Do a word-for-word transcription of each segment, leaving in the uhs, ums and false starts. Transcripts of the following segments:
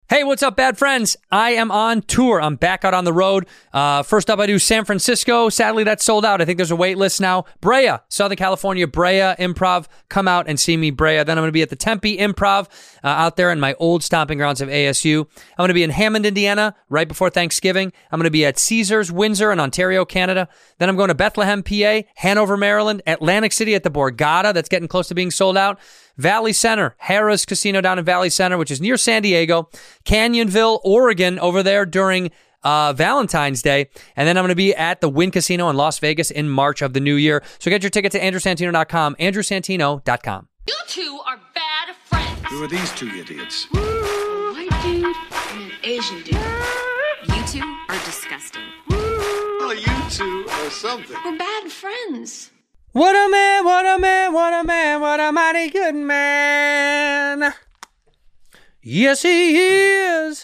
Hey, what's up, bad friends? I am on tour. I'm back out on the road. Uh, first up, I do San Francisco. Sadly, that's sold out. I think there's a wait list now. Brea, Southern California, Brea Improv. Come out and see me, Brea. Then I'm going to be at the Tempe Improv uh, out there in my old stomping grounds of A S U. I'm going to be in Hammond, Indiana, right before Thanksgiving. I'm going to be at Caesars, Windsor, in Ontario, Canada. Then I'm going to Bethlehem, P A, Hanover, Maryland, Atlantic City at the Borgata. That's getting close to being sold out. Valley Center, Harrah's Casino down in Valley Center, which is near San Diego. Canyonville, Oregon, over there during uh, Valentine's Day. And then I'm going to be at the Wynn Casino in Las Vegas in March of the new year. So get your tickets at andrew santino dot com, andrew santino dot com. You two are bad friends. Who are these two idiots? A white dude and an Asian dude. You two are disgusting. Well, you two are something. We're bad friends. What a man, what a man, what a man, what a mighty good man. Yes, he is.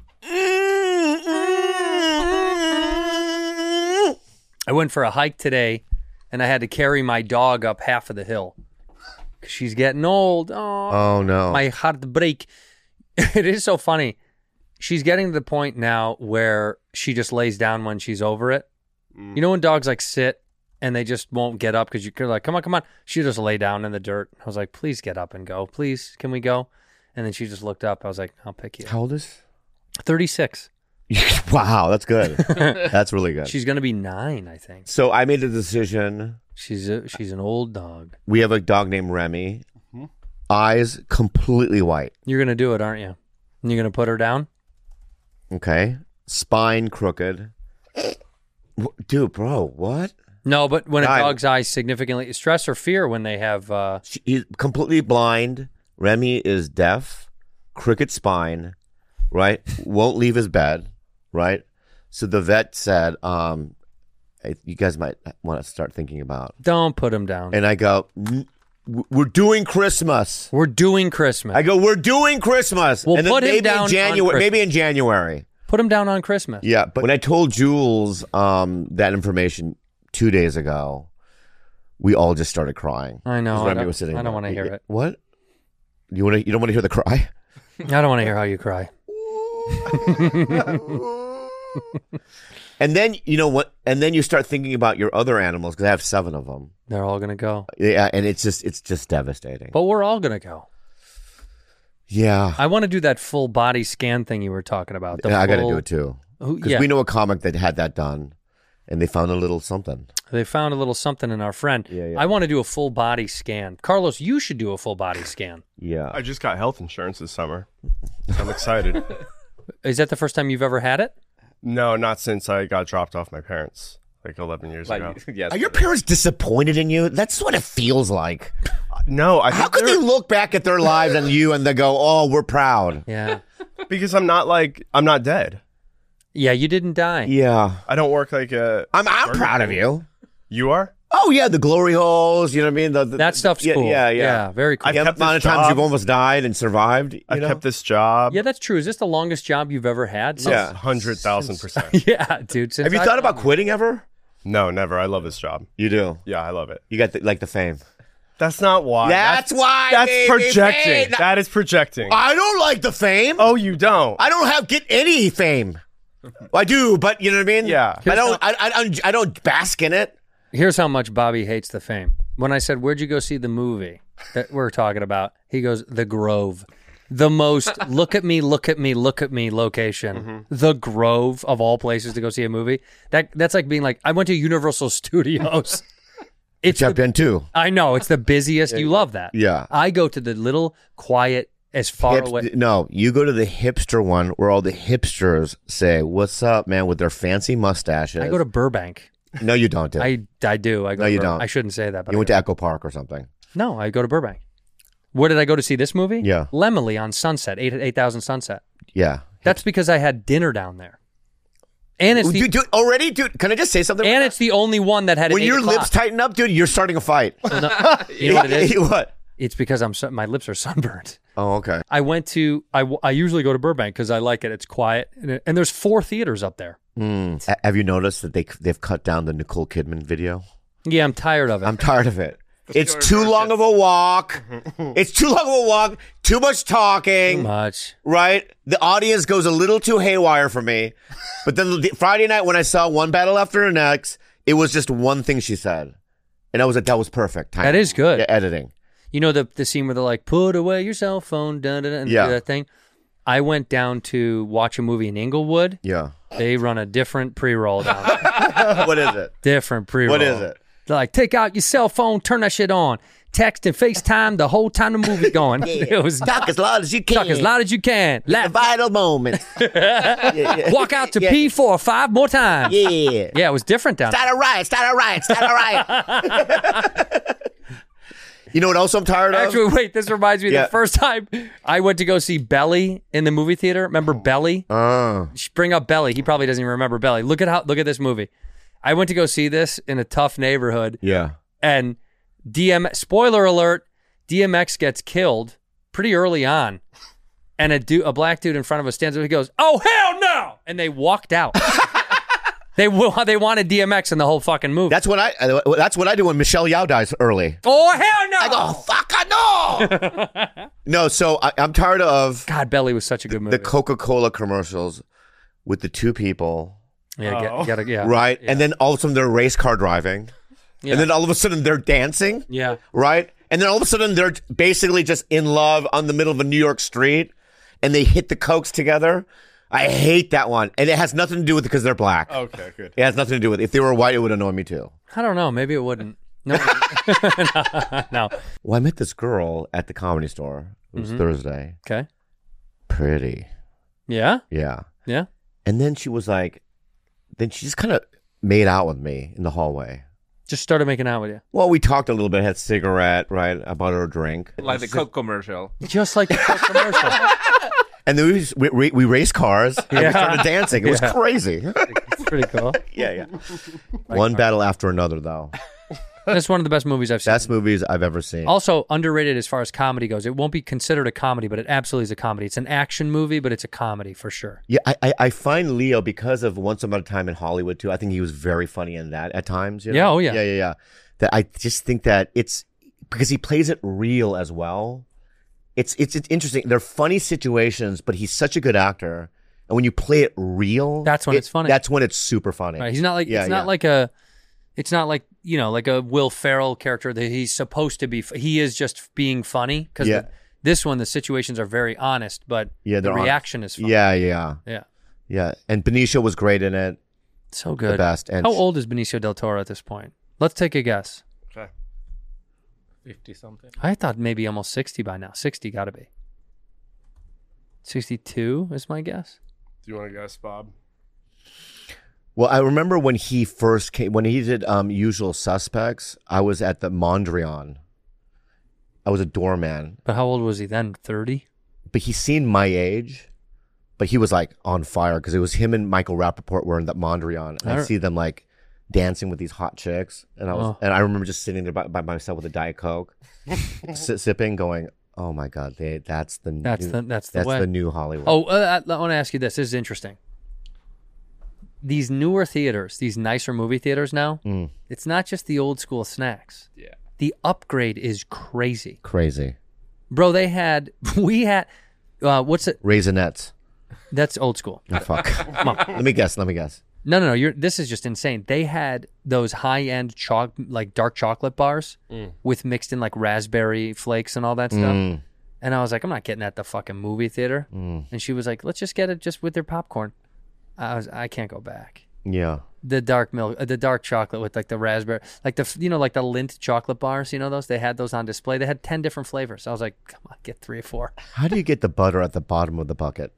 I went for a hike today, and I had to carry my dog up half of the hill. She's getting old. Oh, Oh, no. my heart break. It is so funny. She's getting to the point now where she just lays down when she's over it. Mm. You know when dogs like sit and they just won't get up because you're like, come on, come on. She just lay down in the dirt. I was like, please get up and go. Please, can we go? And then she just looked up. I was like, I'll pick you. How old is? thirty-six. Wow, that's good. That's really good. She's going to be nine, I think. So I made a decision. She's a, she's an old dog. We have a dog named Remy. Eyes completely white. You're going to do it, aren't you? You're going to put her down? Okay. Spine crooked. Wh- Dude, bro, what? No, but when a Nine. dog's eyes significantly stress or fear when they have... Uh, She, he's completely blind. Remy is deaf, crooked spine, right? Won't leave his bed, right? So the vet said, um, I- you guys might want to start thinking about. don't put him down. And I go, "N- w- we're doing Christmas. We're doing Christmas. I go, we're doing Christmas. Well, and then put him maybe down on in January. Christmas. Maybe in January. Put him down on Christmas. Yeah, but when I told Jules um, that information two days ago, we all just started crying. I know. 'Cause I Remy don't, was sitting I don't there. want to hear it. What? You want to? You don't want to hear the cry? I don't want to hear how you cry. And then you know what? And then you start thinking about your other animals because I have seven of them. They're all going to go. Yeah, and it's just it's just devastating. But we're all going to go. Yeah, I want to do that full body scan thing you were talking about. The yeah I got to full- do it too Who- because yeah. we know a comic that had that done, and they found a little something. They found a little something in our friend. Yeah, yeah. I want to do a full body scan. Carlos, you should do a full body scan. Yeah, I just got health insurance this summer. So I'm excited. Is that the first time you've ever had it? No, not since I got dropped off my parents like eleven years ago. Are your parents disappointed in you? That's what it feels like. No, I How think could they they're- look back at their lives and you and they go, "Oh, we're proud." Yeah. because I'm not like I'm not dead. Yeah, you didn't die. Yeah, I don't work like a. I'm. I'm proud of you. You are? Oh yeah, the glory holes. You know what I mean? The, the, That stuff's yeah, cool. Yeah, yeah. very cool. I've The kept amount of this times job. you've almost died and survived. You I know? kept this job. Yeah, that's true. Is this the longest job you've ever had? Yeah. one hundred thousand percent. Yeah, dude. since Have you I- thought about quitting ever? No, never. I love this job. You do. Yeah, I love it. You got the, like the fame. That's not why. That's why, That's baby, projecting. fame. That is projecting. I don't like the fame. Oh, you don't? I don't have get any fame. Well, I do, but you know what I mean. Yeah. I don't. I, I, I don't. I don't bask in it. Here's how much Bobby hates the fame. When I said, "Where'd you go see the movie that we're talking about?" He goes, "The Grove." The most look at me, look at me, look at me location. Mm-hmm. The Grove of all places to go see a movie. That that's like being like, I went to Universal Studios. It's Which I've the- been too. I know it's the busiest. You love that. Yeah. I go to the little quiet, as far Hips- away. No, you go to the hipster one where all the hipsters say, "What's up, man?" with their fancy mustaches. I go to Burbank. No, you don't. Dude. I I do. I go No, to you Bur- don't. I shouldn't say that, but you I went go. to Echo Park or something. No, I go to Burbank. Where did I go to see this movie? Yeah. Lemley on Sunset, eight eight thousand Sunset. Yeah. That's because I had dinner down there, and it's the dude, dude, already, dude. Can I just say something? and it's the only one that had. when an eight your o'clock. lips tighten up, dude, you're starting a fight. You know what it is? What? It's because I'm su- my lips are sunburned. Oh, okay. I went to I, w- I usually go to Burbank because I like it. It's quiet, and, it, and there's four theaters up there. Mm. A- Have you noticed that they they've cut down the Nicole Kidman video? Yeah, I'm tired of it. I'm tired of it. It's too long of a walk. It's too long of a walk. Too much talking. Too much. Right? The audience goes a little too haywire for me. But then the Friday night when I saw One Battle After the Next, it was just one thing she said. And I was like, that was perfect. Timing. That is good. Yeah, editing. You know the the scene where they're like, put away your cell phone, dun, dun, dun, and Yeah. that thing? I went down to watch a movie in Inglewood. Yeah. They run a different pre-roll down there. What is it? Different pre-roll. What is it? They're like, take out your cell phone, turn that shit on. Text and FaceTime the whole time the movie's going. It was Talk as loud as you can. talk as loud as you can. The Laugh. vital moments. yeah, yeah. Walk out to Yeah. pee four or five more times. Yeah. Yeah, it was different down there. Start a riot. Start a riot. Start a riot. You know what else I'm tired of? Actually, wait, this reminds me Yeah. the first time I went to go see Belly in the movie theater. Remember Belly? Oh. Bring up Belly. He probably doesn't even remember Belly. Look at how look at this movie. I went to go see this in a tough neighborhood, Yeah. and D M spoiler alert, D M X gets killed pretty early on. And a dude, a black dude in front of us stands up and goes, "Oh hell no!" And they walked out. They wa- they wanted D M X in the whole fucking movie. That's what I. uh, That's what I do when Michelle Yao dies early. oh hell no! I go, fuck, I know. No, so I, I'm tired of God, Belly was such a good movie. the Coca-Cola commercials with the two people, yeah, get, gotta, yeah, right? yeah. And then all of a sudden they're race car driving, Yeah. and then all of a sudden they're dancing, yeah. right? And then all of a sudden they're basically just in love on the middle of a New York street, and they hit the cokes together. I hate that one, and it has nothing to do with it because they're black. Okay, good. It has nothing to do with it. If they were white, it would annoy me too. I don't know. Maybe it wouldn't. No, no. Well, I met this girl at the Comedy Store. It was Mm-hmm. Thursday. Okay. Pretty, Yeah. yeah. Yeah. And then she was like, then she just kind of made out with me in the hallway. Just started making out with you, Well, we talked a little bit, had a cigarette, right? I bought her a drink. Like the Coke commercial. just like the Coke commercial. And then we, just- we, we, we raced cars and Yeah. we started dancing. It was Yeah. crazy. It's pretty cool. yeah, yeah. One battle after another, though. It's one of the best movies I've seen. Best movies I've ever seen. Also underrated as far as comedy goes. It won't be considered a comedy, but it absolutely is a comedy. It's an action movie, but it's a comedy for sure. Yeah, I, I, I find Leo, because of Once Upon a Time in Hollywood, too, I think he was very funny in that at times. You know? Yeah, oh, yeah. Yeah, yeah, yeah. That I just think that it's, because he plays it real as well. It's, it's, it's interesting. They're funny situations, but he's such a good actor. And when you play it real, That's when it- it's funny. That's when it's super funny. Right? He's not like Yeah, it's not yeah. like a it's not like, you know, like a Will Ferrell character that he's supposed to be. He is just being funny because Yeah. this one the situations are very honest, but Yeah, the they're honest. reaction is funny. Yeah, yeah, Yeah. yeah. And Benicio was great in it. So good. The best. And How old is Benicio del Toro at this point? Let's take a guess. Okay. fifty something. I thought maybe almost sixty by now. sixty got to be. sixty-two is my guess. Do you want to guess, Bob? Well, I remember when he first came, when he did um, Usual Suspects, I was at the Mondrian. I was a doorman, But how old was he then? thirty? but he seemed my age, but he was like on fire because it was him and Michael Rappaport were in that Mondrian. And I Alright. see them like dancing with these hot chicks. And I was, Oh. and I remember just sitting there by, by myself with a Diet Coke, si- sipping, going, oh my God, they, that's the That's new, the that's the that's way. the new Hollywood. Oh, uh, I, I want to ask you this. This is interesting. These newer theaters, these nicer movie theaters now, Mm. it's not just the old school snacks. Yeah. The upgrade is crazy. Crazy. Bro, they had, we had, uh, what's it? Raisinets. That's old school. Oh, fuck. Come on. Let me guess. Let me guess. No, no, no. You're, this is just insane. They had those high end choc, like dark chocolate bars with mixed in like raspberry flakes and all that stuff. Mm. And I was like, I'm not getting at the fucking movie theater. And she was like, let's just get it just with their popcorn. I was, I can't go back. Yeah. The dark milk, uh, the dark chocolate with like the raspberry, like the, you know, like the Lindt chocolate bars, you know, those, they had those on display. They had ten different flavors. I was like, come on, get three or four. How do you get the butter at the bottom of the bucket?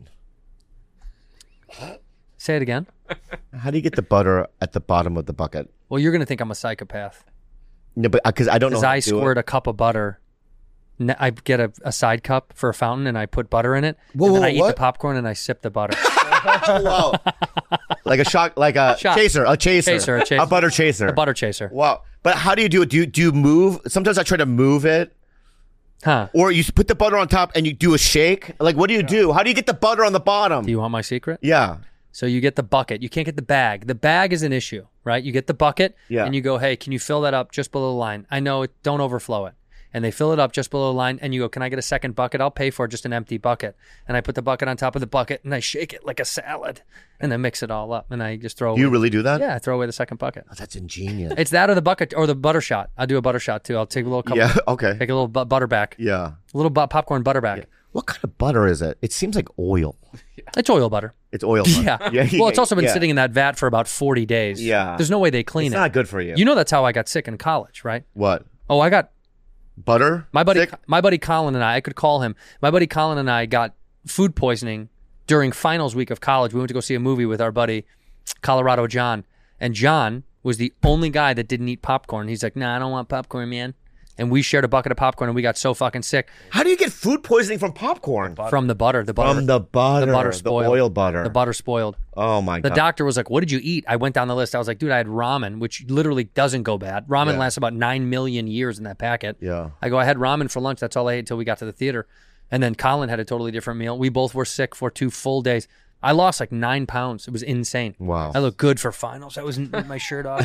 Say it again. How do you get the butter at the bottom of the bucket? Well, you're going to think I'm a psychopath No, but because I don't know. because how I to do squirt it. a cup of butter. N- I get a, a side cup for a fountain and I put butter in it. Whoa, and then whoa, I eat what? the popcorn and I sip the butter. Wow. Like a shock, like a Shot. chaser, a chaser, Chaser, a chaser. butter chaser. A butter chaser. Wow. But how do you do it? Do you, do you move? Sometimes I try to move it, Huh. or you put the butter on top and you do a shake. Like, what do you do? How do you get the butter on the bottom? Do you want my secret? yeah. So you get the bucket. You can't get the bag. The bag is an issue, right? You get the bucket Yeah. and you go, hey, can you fill that up just below the line? I know it, don't overflow it. And they fill it up just below the line and you go, can I get a second bucket? I'll pay for just an empty bucket. And I put the bucket on top of the bucket and I shake it like a salad and then mix it all up. And I just throw Do you away. really do that? Yeah, I throw away the second bucket. Oh, that's ingenious. It's that or the bucket or the butter shot. I'll do a butter shot too. I'll take a little couple, Yeah, okay. take a little bu- butter back, Yeah. a little bu- popcorn butter back. What kind of butter is it? It seems like oil. It's oil butter. It's oil butter. Yeah. yeah Well, it's also been yeah. sitting in that vat for about forty days. Yeah. There's no way they clean It's it. not good for you. You know that's how I got sick in college, right? What? Oh, I got Butter? my buddy Sick? my buddy Colin and I, I could call him. My buddy Colin and I got food poisoning during finals week of college. We went to go see a movie with our buddy Colorado John. And John was the only guy that didn't eat popcorn. He's like, nah, I don't want popcorn, man. And we shared a bucket of popcorn and we got so fucking sick How do you get food poisoning from popcorn? from the butter. The butter From the butter. the butter spoiled. oil butter. The butter spoiled. Oh, my The God. doctor was like, what did you eat? I went down the list. I was like, dude, I had ramen, which literally doesn't go bad. Ramen Yeah. lasts about nine million years in that packet. Yeah. I go, I had ramen for lunch. That's all I ate until we got to the theater. And then Colin had a totally different meal. We both were sick for two full days. I lost like nine pounds. It was insane. Wow. I looked good for finals. I was with my shirt off.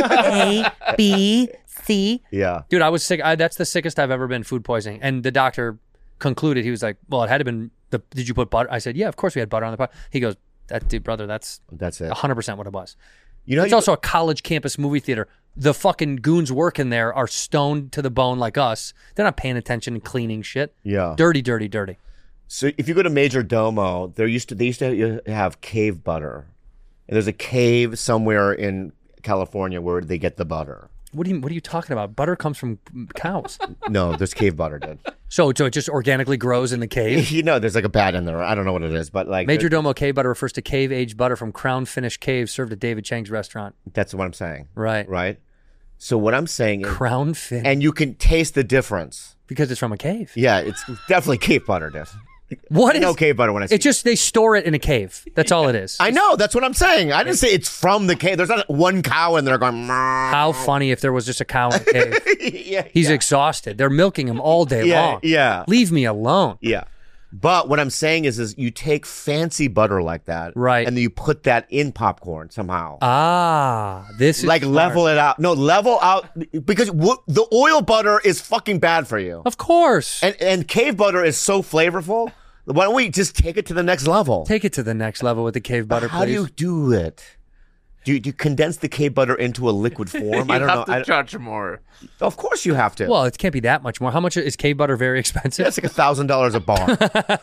A, B, C. Yeah. Dude, I was sick. I, that's the sickest I've ever been, food poisoning. And the doctor concluded, he was like, well, it had to been, the, did you put butter? I said, yeah, of course we had butter on the pot. He goes, that dude, brother, that's That's it. one hundred percent what it was. You know, It's you- also a college campus movie theater. The fucking goons working there are stoned to the bone like us. They're not paying attention and cleaning shit. Yeah. Dirty, dirty, dirty. So if you go to Major Domo, there used to they used to have cave butter, and there's a cave somewhere in California where they get the butter. What do you What are you talking about? Butter comes from cows. No, there's cave butter, dude. so, so it just organically grows in the cave. You know, there's like a bat in there. I don't know what it is, but like Major Domo cave butter refers to cave aged butter from Crown Finish Cave served at David Chang's restaurant. that's what I'm saying. Right. Right. So what I'm saying is, Crown Finish. and you can taste the difference. because it's from a cave. Yeah, it's definitely cave butter, dude. What I is know cave butter when I see It's just they store it in a cave. That's all it is. I know. That's what I'm saying. I didn't say it's from the cave. There's not one cow in there going. How funny if there was just a cow in a cave. yeah, He's yeah. exhausted. They're milking him all day Yeah, long. yeah. Leave me alone. Yeah. But what I'm saying is, is you take fancy butter like that, Right. and then you put that in popcorn somehow, Ah, this is like smart. level it out. No, level out because w- the oil butter is fucking bad for you, Of course. and and cave butter is so flavorful. Why don't we just take it to the next level? Take it to the next level with the cave butter, How please. do you do it? Do you, do you condense the cave butter into a liquid form? you I don't have know. to I, charge more. of course you have to. Well, it can't be that much more. How much is cave butter? Very expensive. That's like a thousand dollars a bar.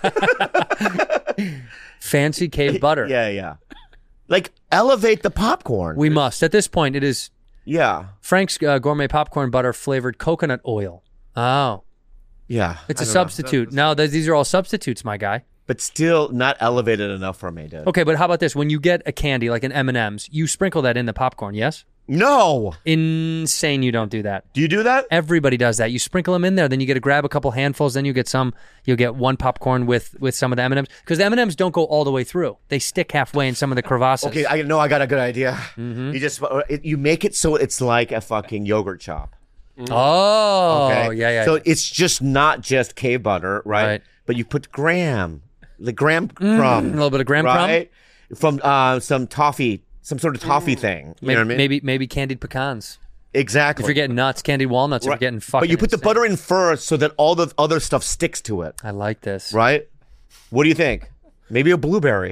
Fancy cave butter. Yeah, yeah. Like elevate the popcorn. We must. At this point, it is yeah, Frank's uh, gourmet popcorn butter flavored coconut oil. Oh, yeah. it's I a don't know. substitute. No, th- these are all substitutes, my guy. But still not elevated enough for me, dude. Okay, but how about this? When you get a candy like an M and M's, you sprinkle that in the popcorn, yes? No. Insane you don't do that. Do you do that? Everybody does that. You sprinkle them in there, then you get to grab a couple handfuls, then you get some, you'll get one popcorn with with some of the M and M's. Because the M and M's don't go all the way through. They stick halfway in some of the crevasses. Okay, I know I got a good idea. Mm-hmm. You just it, you make it so it's like a fucking yogurt chop. Oh, Okay? yeah, yeah. So yeah. it's just not just cave butter, right? Right. But you put graham, the graham crumb, a little bit of graham crumb. right? From uh, some toffee, some sort of toffee thing. You Maybe, know what I mean? maybe maybe candied pecans. Exactly. If you're getting nuts, candied walnuts, if Right. you're getting fucking But you put the insane. butter in first so that all the other stuff sticks to it, I like this. right? What do you think? Maybe a blueberry.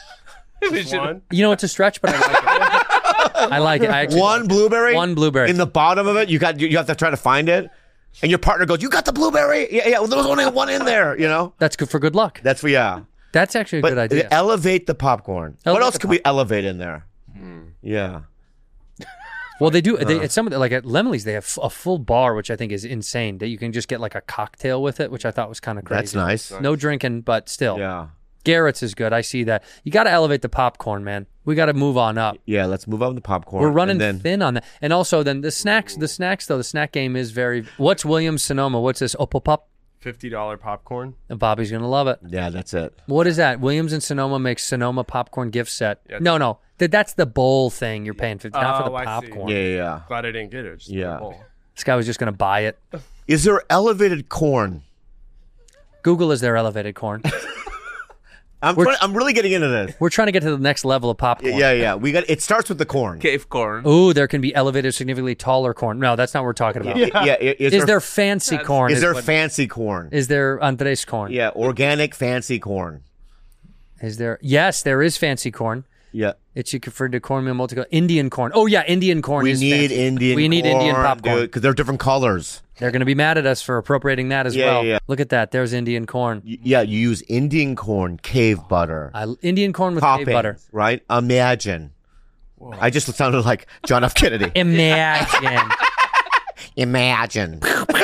One. You know, it's a stretch, but I like it. I like it. I actually One like it. blueberry? One blueberry. In the bottom of it, you got you, you have to try to find it. And your partner goes, "You got the blueberry?" Yeah, yeah. Well, there was only one in there, you know? That's good for good luck. That's for yeah. That's actually a But good idea. elevate the popcorn. what Elevate else the could we elevate in there? Yeah. Well, they do. They, Uh. it's some of the, like at Lemley's, they have f- a full bar, which I think is insane. That you can just get like a cocktail with it, which I thought was kind of crazy. That's nice. No drinking, but still. Yeah. Garrett's is good. I see that. You got to elevate the popcorn, man. We got to move on up. Yeah, let's move on to popcorn. We're running and then, thin on that. And also, then the snacks. The snacks, though, the snack game is very. What's Williams Sonoma? What's this? Opal-Pop? Fifty dollar popcorn. And Bobby's gonna love it. Yeah, that's it. What is that? Williams and Sonoma makes Sonoma popcorn gift set. Yeah. No, no, Th- that's the bowl thing. You're paying fifty, not for the Oh, I see. popcorn. Yeah, yeah, yeah. Glad I didn't get it. Just Yeah. the bowl. This guy was just gonna buy it. Is there elevated corn? Google is their elevated corn. I'm We're- trying, I'm really getting into this. We're trying to get to the next level of popcorn. Yeah, yeah. We got. It starts with the corn. Cave corn. Ooh, there can be elevated, significantly taller corn. No, that's not what we're talking about. Yeah. yeah is, Is there fancy corn? is there what- fancy corn? Is there Andres corn? Yeah, organic fancy corn. Is there? Yes, there is fancy corn. Yeah. It's you referred to cornmeal multicolor. Indian corn. Oh yeah, Indian corn. We is need fancy. Indian. We need corn, Indian popcorn. because they're different colors. They're going to be mad at us for appropriating that as Yeah, well. yeah. Look at that. There's Indian corn. Y- Yeah, you use Indian corn, cave butter, I, Indian corn with toppings, cave butter. right? Imagine. I just sounded like John F. Kennedy. Imagine. Imagine.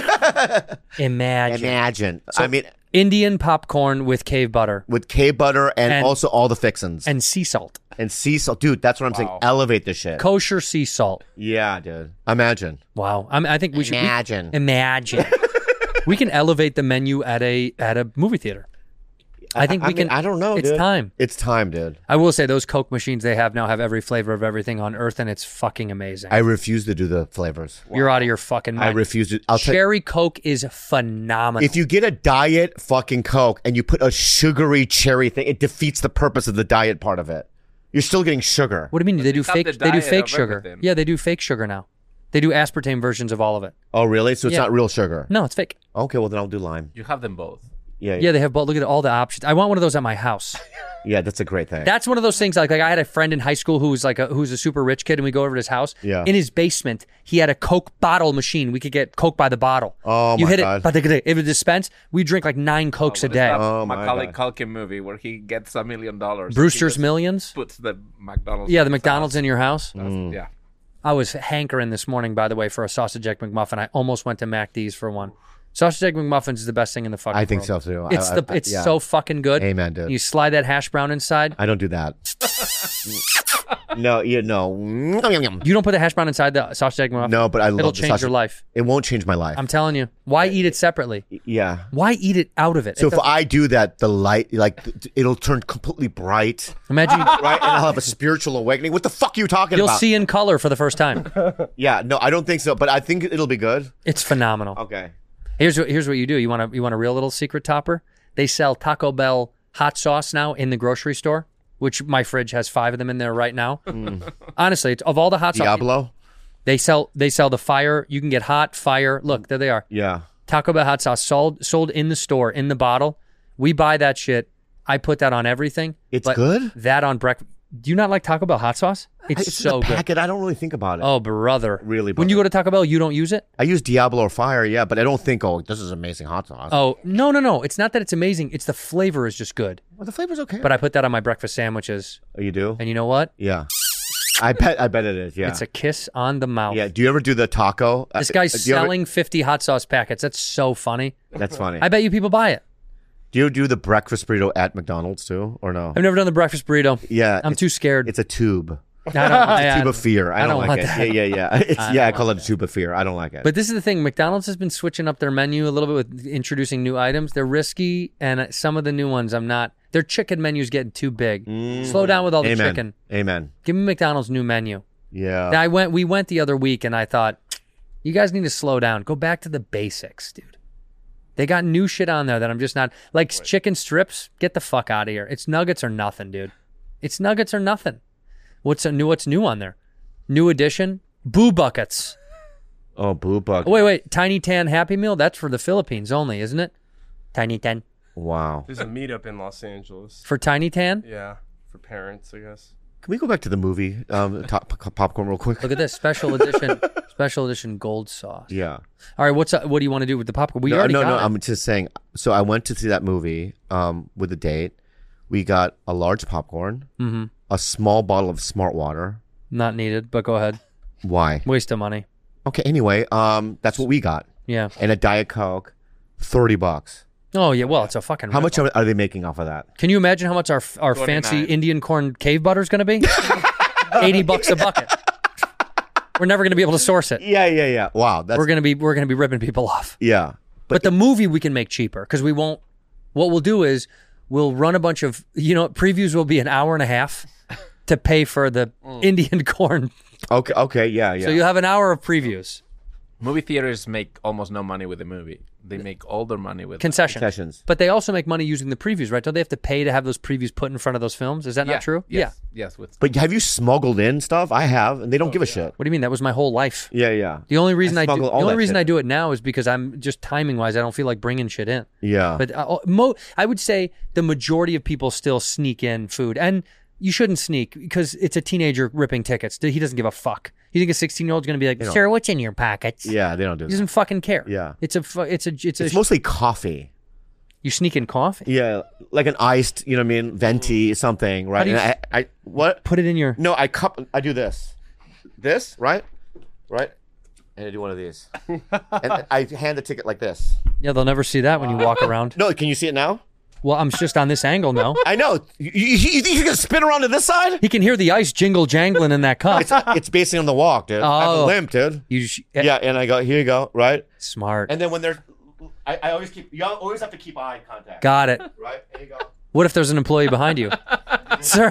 Imagine. Imagine. I mean, Indian popcorn with cave butter with cave butter and, And- also all the fixins. and sea salt. And sea salt. Dude, that's what I'm saying. Elevate the shit. Kosher sea salt. yeah, dude. Imagine. Wow. I, mean, I think we should we- Imagine. imagine. We can elevate the menu at a at a movie theater. I think we mean, can. I don't know, It's dude. time. It's time, dude. I will say those Coke machines they have now have every flavor of everything on earth, and it's fucking amazing. I refuse to do the flavors. You're out of your fucking I mind. refuse to. I'll tell you. Cherry Coke is phenomenal. If you get a diet fucking Coke and you put a sugary cherry thing, it defeats the purpose of the diet part of it. You're still getting sugar. what do you mean? They do have fake. the They do diet fake of sugar. everything. Yeah, they do fake sugar now. They do aspartame versions of all of it. Oh, really? So it's Yeah. not real sugar? No, it's fake. Okay, well then I'll do lime. You have them both. Yeah, Yeah, they have both. Look at all the options. I want one of those at my house. yeah. That's a great thing. That's one of those things. Like, like I had a friend in high school who was like a, who's a super rich kid, and we go over to his house. Yeah. In his basement, he had a Coke bottle machine. We could get Coke by the bottle. Oh, you my hit God. it, but it would dispense. We drink like nine Cokes a day. Oh, my Macaulay God. Culkin movie where he gets a million dollars. Brewster's He just Millions. puts the McDonald's. Yeah, the in his McDonald's house. in your house. Mm. Yeah. I was hankering this morning, by the way, for a sausage egg McMuffin. I almost went to MacD's for one. Sausage egg McMuffins is the best thing in the fucking I think world. so too. It's I- the I- it's yeah. so fucking good. Amen, dude. You slide that hash brown inside. I don't do that. no, you know. You don't put the hash brown inside the sausage egg McMuffin. No, but I love It'll the change sausage. your life. It won't change my life. I'm telling you. Why eat it separately? yeah. Why eat it out of it? So It if doesn't- I do that, the light, like, th- it'll turn completely bright, imagine right? And I'll have a spiritual awakening. What the fuck are you talking you'll about? see in color for the first time. Yeah, no, I don't think so, but I think it'll be good. It's phenomenal. Okay. Here's what here's what you do. You want to you want a real little secret topper? They sell Taco Bell hot sauce now in the grocery store, which my fridge has five of them in there right now. Honestly, it's, of all the hot sauce, Diablo? they sell they sell the fire. You can get hot fire. Look, there they are. Yeah. Taco Bell hot sauce sold sold in the store in the bottle. We buy that shit. I put that on everything. It's but good? That on breakfast. Do you not like Taco Bell hot sauce? It's, It's so in the good. packet. I don't really think about it. Oh, brother. Really, When you brother. go to Taco Bell, you don't use it? I use Diablo or Fire, yeah, but I don't think, oh, this is amazing hot sauce. Oh, no, no, no. It's not that it's amazing. It's the flavor is just good. Well, the flavor's okay. But I put that on my breakfast sandwiches. oh, you do? And you know what? Yeah. I bet. I bet it is. Yeah. It's a kiss on the mouth. yeah. Do you ever do the taco? This Uh, guy's do you ever- selling fifty hot sauce packets. That's so funny. That's funny. I bet you people buy it. do you do the breakfast burrito at McDonald's too, or no? I've never done the breakfast burrito. Yeah. I'm it's- too scared. It's a tube. I don't, I, It's a tube I- of fear. I, I don't, don't like want it. that. Yeah, yeah, yeah. It's, I yeah, I don't call want it a tube of fear. I don't like it. But this is the thing. McDonald's has been switching up their menu a little bit with introducing new items. They're risky, and some of the new ones I'm not. Their chicken menu's getting too big. Slow down with all the Amen. chicken. Amen. Give me McDonald's new menu. Yeah. I went. We went the other week, and I thought, you guys need to slow down. Go back to the basics, dude. They got new shit on there that I'm just not like chicken strips. Get the fuck out of here. It's nuggets or nothing, dude. It's nuggets or nothing. What's a new? What's new on there? New addition: Boo Buckets. oh, boo bug. Oh, wait, wait. Tiny Tan Happy Meal. That's for the Philippines only, isn't it? Tiny Tan Wow. There's a meetup in Los Angeles. for Tiny Tan. Yeah, for parents, I guess. Can we go back to the movie um, top, popcorn real quick? Look at this special edition. Special edition gold sauce. Yeah. All right, what's up? What do you want to do with the popcorn? We no, already no, got no. it. I'm just saying. So I went to see that movie um, with a date. We got a large popcorn, Mm-hmm. a small bottle of Smart Water. Not needed, but go ahead. Why? Waste of money. Okay. Anyway, um, that's what we got, Yeah. and a Diet Coke, thirty bucks. Oh yeah. Well, it's a fucking. How rip. much are are they making off of that? Can you imagine how much our our fancy twenty-nine. Indian corn cave butter is going to be? Eighty bucks a bucket. We're never going to be able to source it. Yeah, yeah, yeah. Wow. That's We're going to be we're going to be ripping people off. yeah. But, the movie we can make cheaper because we won't. What we'll do is we'll run a bunch of you know previews will be an hour and a half to pay for the Indian corn. Okay. Okay. Yeah. Yeah. So you'll have an hour of previews. Movie theaters make almost no money with the movie. They make all their money with concession. Concessions. But they also make money using the previews, right? Don't they have to pay to have those previews put in front of those films? Is that Yeah, not true? Yes, yes. With But have you smuggled in stuff? I have, and they don't give a shit. What do you mean? That was my whole life. Yeah, yeah. The only reason I, do, smuggle the all only that reason shit. I do it now is because I'm just timing wise. I don't feel like bringing shit in. Yeah. But uh, mo- I would say the majority of people still sneak in food, and you shouldn't sneak because it's a teenager ripping tickets. He doesn't give a fuck. You think a sixteen-year-old's going to be like, "Sir, what's in your pockets?" yeah, they don't do He that. doesn't fucking care. Yeah. It's a fu- it's a it's a It's mostly coffee. you sneak in coffee. Yeah, like an iced, you know what I mean, venti, something, right? do you- And I, I, what? Put it in your. No, I cup. I do this, this, right, right, and I do one of these, and I hand the ticket like this. Yeah, they'll never see that when you walk around. No, can you see it now? Well, I'm just on this angle now. I know. You, you, you think you're gonna spin around to this side? He can hear the ice jingle jangling in that cup. It's it's basically on the walk, dude. I have a Oh. limp, dude. You sh- Yeah, and I go, here you go, right? smart. And then when they're, I, I always keep, you always have to keep eye contact. Got it. Right, there you go. What if there's an employee behind you? Sir.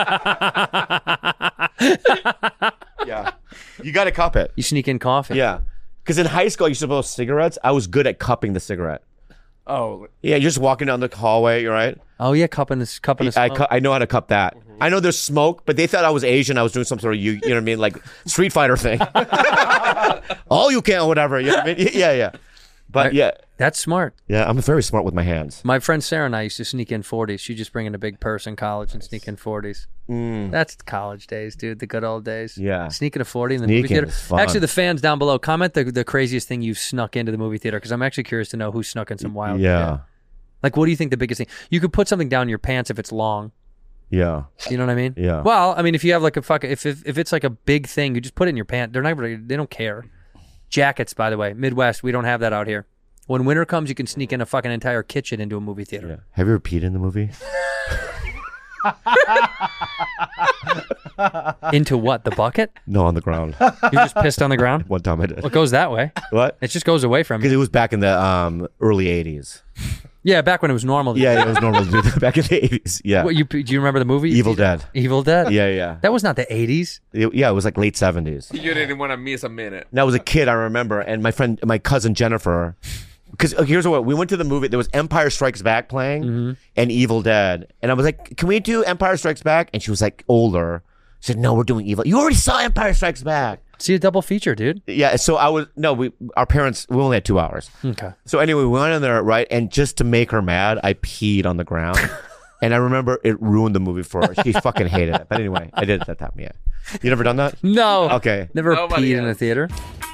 Yeah, you got to cup it. You sneak in coffee. Yeah, because in high school I used to smoke cigarettes. I was good at cupping the cigarette. Oh, Yeah, you're just walking down the hallway, right? Oh yeah, cupping this cupping this. I, cu- I know how to cup that. I know there's smoke, but they thought I was Asian. I was doing some sort of you, you know what I mean, like Street Fighter thing. All you can, whatever. You know what I mean? Yeah, yeah. But yeah, That's smart. yeah, I'm very smart with my hands. My friend Sarah and I used to sneak in forties. She'd just bring in a big purse in college and sneak in forties. That's college days, dude. The good old days. Mm. Yeah. Sneaking a forty in the movie Sneaking theater. is fun. Actually, the fans down below, comment the, the craziest thing you've snuck into the movie theater because I'm actually curious to know who snuck in some wild Yeah, shit. Like, what do you think the biggest thing? You could put something down your pants if it's long. yeah. You know what I mean? Yeah. Well, I mean, if you have like a fuck, if, if if it's like a big thing, you just put it in your pants. They're not really, they don't care. Jackets, by the way, Midwest, we don't have that out here. When winter comes, you can sneak in a fucking entire kitchen into a movie theater. Yeah. Have you ever peed in the movie? Into what? The bucket? No, on the ground. You just pissed on the ground? One time I did. Well, it goes that way. What? It just goes away from Because you. it was back in the um, early eighties. Yeah, back when it was normal. Yeah, it was normal to do that back in the eighties. Yeah. What, you, do you remember the movie? Evil Dead. Evil Dead? Yeah, yeah. That was not the eighties. It- yeah, it was like late seventies. You didn't want to miss a minute. And I was a kid, I remember, and my friend, my cousin Jennifer, because here's what we went to the movie. There was Empire Strikes Back playing Mm-hmm. and Evil Dead, and I was like, "Can we do Empire Strikes Back?" And she was like, older. She said, "No, we're doing Evil." You already saw Empire Strikes Back. See a double feature, dude. Yeah, so I was no, we our parents we only had two hours. Okay. So anyway, we went in there, right, and just to make her mad, I peed on the ground. And I remember it ruined the movie for her. She fucking hated it. But anyway, I did it that time, yeah. You never done that? No. Okay. Never Nobody peed in a has. theater.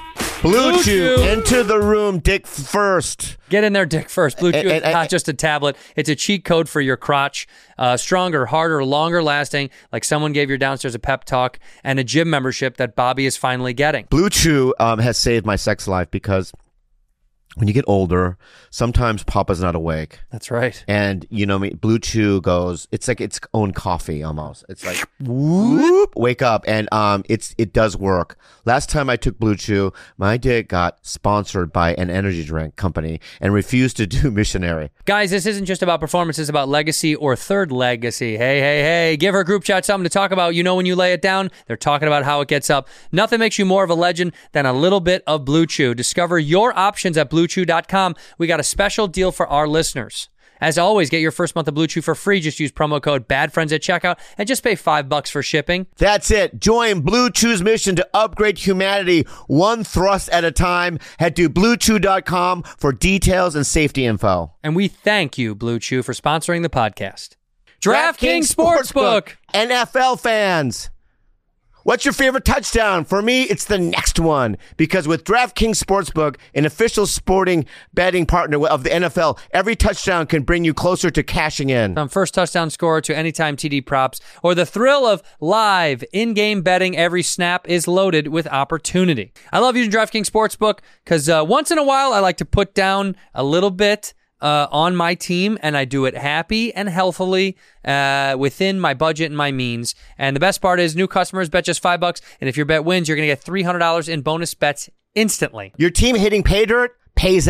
Blue, Blue Chew, Chew. into the room, dick first. Get in there, dick first. Blue Chew And- is and- and- not just a tablet. It's a cheat code for your crotch. Uh, stronger, harder, longer lasting, like someone gave your downstairs a pep talk, and a gym membership that Bobby is finally getting. Blue Chew um, has saved my sex life because when you get older, sometimes Papa's not awake. That's right. And, you know, me, Blue Chew goes, it's like its own coffee almost. It's like, whoop, wake up. And um, it's it does work. Last time I took Blue Chew, my dick got sponsored by an energy drink company and refused to do missionary. Guys, this isn't just about performance. It's about legacy or third legacy. Hey, hey, hey, give her group chat something to talk about. You know, when you lay it down, they're talking about how it gets up. Nothing makes you more of a legend than a little bit of Blue Chew. Discover your options at blue chew dot com. We got a special deal for our listeners. As always, get your first month of Blue Chew for free. Just use promo code BADFRIENDS at checkout and just pay five bucks for shipping. That's it. Join Blue Chew's mission to upgrade humanity one thrust at a time. Head to blue chew dot com for details and safety info. And we thank you, Blue Chew, for sponsoring the podcast. DraftKings Sportsbook. N F L fans. What's your favorite touchdown? For me, it's the next one. Because with DraftKings Sportsbook, an official sporting betting partner of the N F L, every touchdown can bring you closer to cashing in. From first touchdown scorer to anytime T D props or the thrill of live in-game betting, every snap is loaded with opportunity. I love using DraftKings Sportsbook because uh, once in a while I like to put down a little bit uh, on my team, and I do it happy and healthily uh, within my budget and my means. And the best part is new customers bet just five bucks, and if your bet wins, you're going to get three hundred dollars in bonus bets instantly. Your team hitting pay dirt pays out.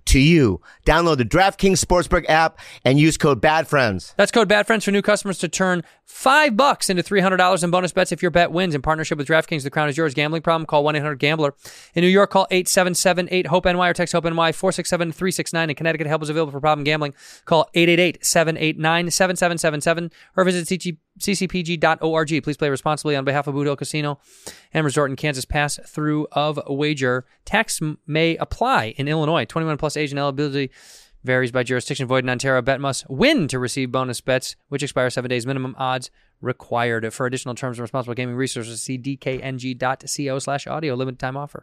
to you. Download the DraftKings Sportsbook app and use code BADFRIENDS. That's code BADFRIENDS for new customers to turn five bucks into three hundred dollars in bonus bets if your bet wins. In partnership with DraftKings, the crown is yours. Gambling problem? Call one eight hundred gambler. In New York, call eight seven seven eight hope N Y or text HOPE-NY four six seven three six nine. In Connecticut, help is available for problem gambling. Call eight eight eight seven eight nine seven seven seven seven or visit c c p g dot org. Please play responsibly on behalf of Boot Hill Casino and Resort in Kansas. Pass through of wager. Tax may apply in Illinois. twenty-one plus age and eligibility varies by jurisdiction. Void in Ontario. Bet must win to receive bonus bets, which expire seven days. Minimum odds required. For additional terms and responsible gaming resources, see d k n g dot co slash audio. Limited time offer.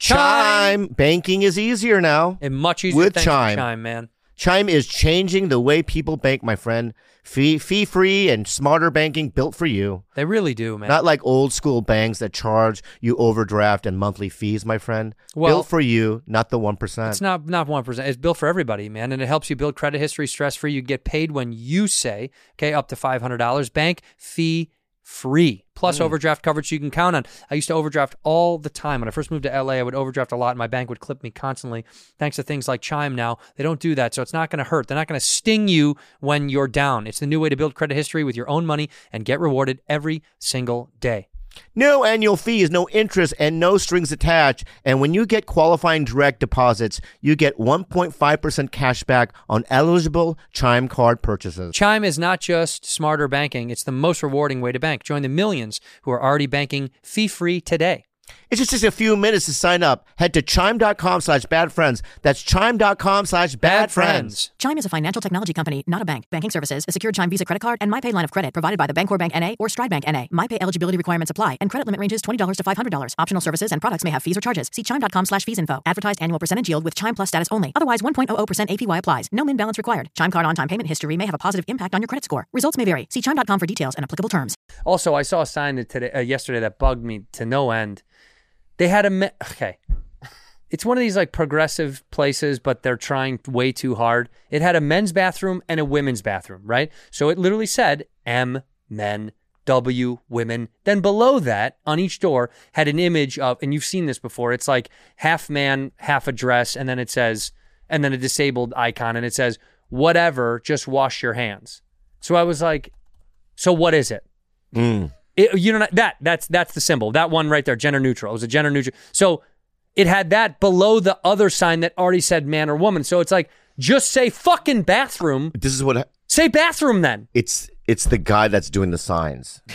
Chime. Banking is easier now. And much easier with thanks to Chime. Chime, man. Chime is changing the way people bank, my friend. Fee, fee-free and smarter banking built for you. They really do, man. Not like old school banks that charge you overdraft and monthly fees, my friend. Well, built for you, not the one percent. It's not not one percent. It's built for everybody, man, and it helps you build credit history stress-free. You get paid when you say, okay, up to five hundred dollars. Bank fee free. Plus Mm. overdraft coverage you can count on. I used to overdraft all the time. When I first moved to L A, I would overdraft a lot, and my bank would clip me constantly. Thanks to things like Chime now, they don't do that, so it's not going to hurt. They're not going to sting you when you're down. It's the new way to build credit history with your own money and get rewarded every single day. No annual fees, no interest, and no strings attached. And when you get qualifying direct deposits, you get one point five percent cash back on eligible Chime card purchases. Chime is not just smarter banking. It's the most rewarding way to bank. Join the millions who are already banking fee-free today. It's just, just a few minutes to sign up. Head to chime.com slash bad friends. That's chime.com slash bad friends. Chime is a financial technology company, not a bank. Banking services, a secured Chime Visa credit card, and MyPay line of credit provided by the Bancorp Bank N A or Stride Bank N A. MyPay eligibility requirements apply, and credit limit ranges twenty dollars to five hundred dollars. Optional services and products may have fees or charges. See chime.com slash fees info. Advertised annual percentage yield with Chime Plus status only. Otherwise, one point zero zero percent A P Y applies. No min balance required. Chime card on-time payment history may have a positive impact on your credit score. Results may vary. See chime dot com for details and applicable terms. Also, I saw a sign that today, uh, yesterday that bugged me to no end. They had a me- okay. It's one of these like progressive places, but they're trying way too hard. It had a men's bathroom and a women's bathroom, right? So it literally said M, men, W, women. Then below that, on each door, had an image of, and you've seen this before, it's like half man, half a dress, and then it says, and then a disabled icon, and it says, whatever, just wash your hands. So I was like, so what is it? Mm. It, you know that that's that's the symbol. That one right there, gender neutral. It was a gender neutral. So it had that below the other sign that already said man or woman. So it's like, just say fucking bathroom. This is what say bathroom then. It's it's the guy that's doing the signs.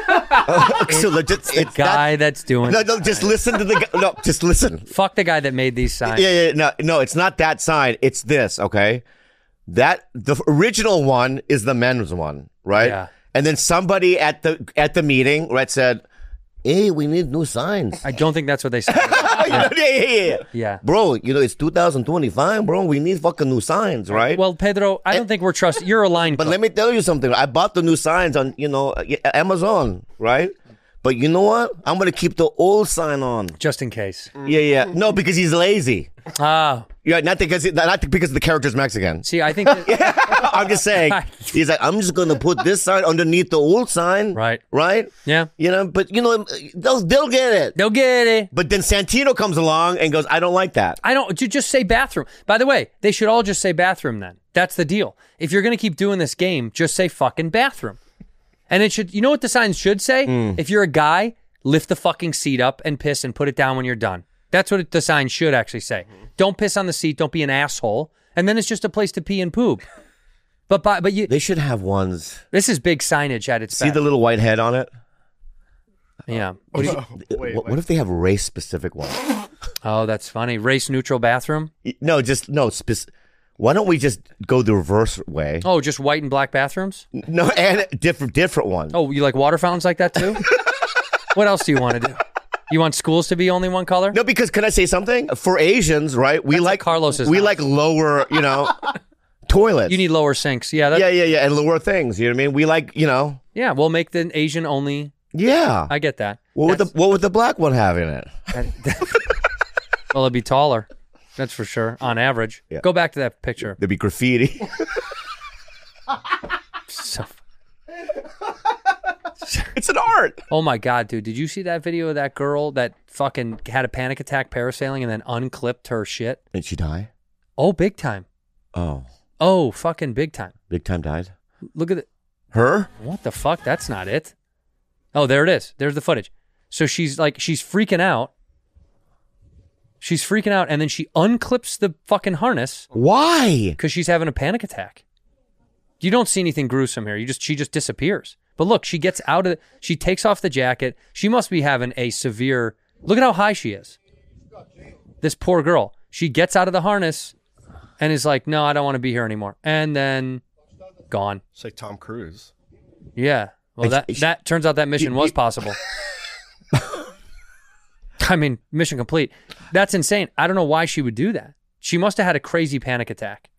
so look, just, the it's guy not, that's doing. No, no, just listen to the guy. No, just listen. Fuck the guy that made these signs. Yeah, yeah, no, no, it's not that sign. It's this. Okay, that the original one is the men's one, right? Yeah. And then somebody at the at the meeting, right, said, "Hey, we need new signs." I don't think that's what they said. yeah. yeah, yeah, yeah. Yeah. Bro, you know, it's two thousand twenty-five, bro. We need fucking new signs, right? Well, Pedro, I don't And- think we're trusted. You're a line But cook. let me tell you something. I bought the new signs on, you know, Amazon, right? But you know what? I'm going to keep the old sign on. just in case. Yeah, yeah. No, because he's lazy. Ah, Yeah, not because not because the character's Mexican. see, I think that, I'm just saying. He's like, I'm just going to put this sign underneath the old sign. Right. Right? yeah, You know, but you know, they'll, they'll get it. they'll get it. But then Santino comes along and goes, I don't like that. I don't. You just say bathroom. By the way, they should all just say bathroom. Then that's the deal. If you're gonna keep doing this game, just say fucking bathroom. And it should. You know what the signs should say? If you're a guy, lift the fucking seat up and piss and put it down when you're done. That's what it, the sign should actually say. Don't piss on the seat. Don't be an asshole. And then it's just a place to pee and poop. But by, but you. They should have ones. This is big signage at its See best. the little white head on it? Yeah. What do you- Wait, what, wait. what if they have race specific ones? oh, that's funny. Race neutral bathroom. No, just no. Spec- Why don't we just go the reverse way? Oh, just white and black bathrooms. No, and different different ones. Oh, you like water fountains like that too? What else do you want to do? You want schools to be only one color? No, because can I say something? For Asians, right? We That's like like Carlos's We house. like lower, you know, toilets. You need lower sinks. Yeah. That, yeah, yeah, yeah, and lower things. You know what I mean? We like, you know, Yeah. We'll make the Asian only. yeah. I get that. what would the That's- What would the black one have in it? Well, it'd be taller. That's for sure. On average. Yeah. Go back to that picture. There'd be graffiti. So, It's an art. oh my God, dude. Did you see that video of that girl that fucking had a panic attack parasailing and then unclipped her shit? Did she die? Oh, big time. Oh. Oh, fucking big time. Big time died? Look at it. Her? What the fuck? That's not it. Oh, there it is. There's the footage. So she's like, she's freaking out. She's freaking out, and then she unclips the fucking harness. Why? Because she's having a panic attack. You don't see anything gruesome here. You just she just disappears. But look, she gets out of. She takes off the jacket. She must be having a severe. Look at how high she is. This poor girl. She gets out of the harness, and is like, "No, I don't want to be here anymore." And then, gone. It's like Tom Cruise. Yeah. Well, that that turns out that mission was possible. I mean, mission complete. That's insane. I don't know why she would do that. She must have had a crazy panic attack.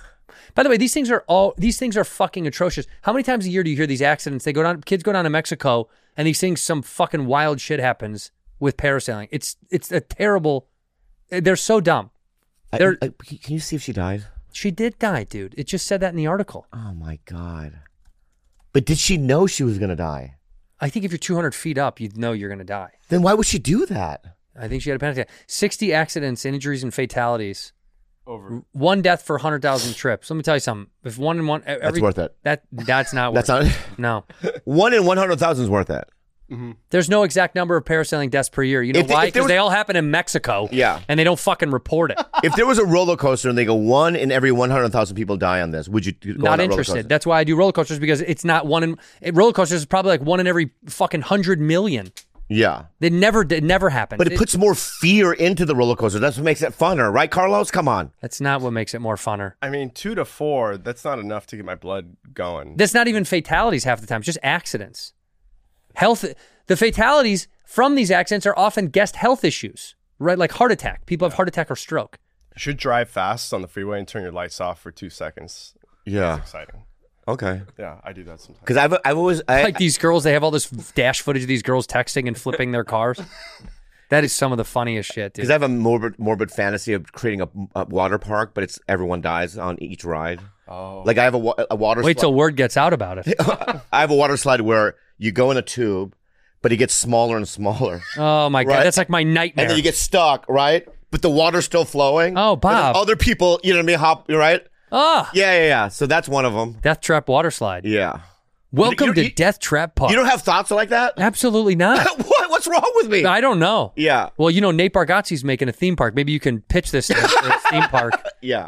By the way, these things are all these things are fucking atrocious. How many times a year do you hear these accidents? They go down, kids go down to Mexico, and these things, some fucking wild shit happens with parasailing. It's it's a terrible. They're so dumb. They're, I, I, can you see if she died? She did die, dude. It just said that in the article. Oh my God. But did she know she was gonna die? I think if you're two hundred feet up, you'd know you're going to die. Then why would she do that? I think she had a panic attack. sixty accidents, injuries, and fatalities. Over. One death for one hundred thousand trips. Let me tell you something. If one in one... Every, That's worth it. That, that's not worth That's it. not... No. One in one hundred thousand is worth it. Mm-hmm. There's no exact number of parasailing deaths per year. You know If they- why? if there Because was- they all happen in Mexico. Yeah. And they don't fucking report it. If there was a roller coaster and they go one in every one hundred thousand people die on this, would you go on Not that roller interested. coaster? That's why I do roller coasters, because it's not one in... It, roller coasters is probably like one in every fucking hundred million. Yeah. They never it never happens. But it puts more fear into the roller coaster. That's what makes it funner, right, Carlos? Come on. That's not what makes it more funner. I mean, two to four, that's not enough to get my blood going. That's not even fatalities half the time. It's just accidents. Health... The fatalities from these accidents are often guest health issues, right? Like heart attack. People have heart attack or stroke. You should drive fast on the freeway and turn your lights off for two seconds. Yeah. It's exciting. Okay. Yeah, I do that sometimes. Because I've, I've always... I, Like these girls, they have all this dash footage of these girls texting and flipping their cars. That is some of the funniest shit, dude. Because I have a morbid, morbid fantasy of creating a, a water park, but it's everyone dies on each ride. Oh. Like I have a, wa- a water Wait slide. till word gets out about it. I have a water slide where you go in a tube, but it gets smaller and smaller. Oh my God. Right. That's like my nightmare. And then you get stuck, right? But the water's still flowing. Oh, And then Bob. other people, you know what I mean? Hop, right? Ah, Yeah, yeah, yeah. So that's one of them. Death Trap Water Slide. Yeah. Welcome You- to you- Death Trap Park. You don't have thoughts like that? Absolutely not. what? What's wrong with me? I don't know. Yeah. Well, you know, Nate Bargatze's making a theme park. Maybe you can pitch this at a theme park. Yeah.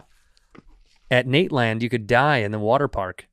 At Nateland, you could die in the water park.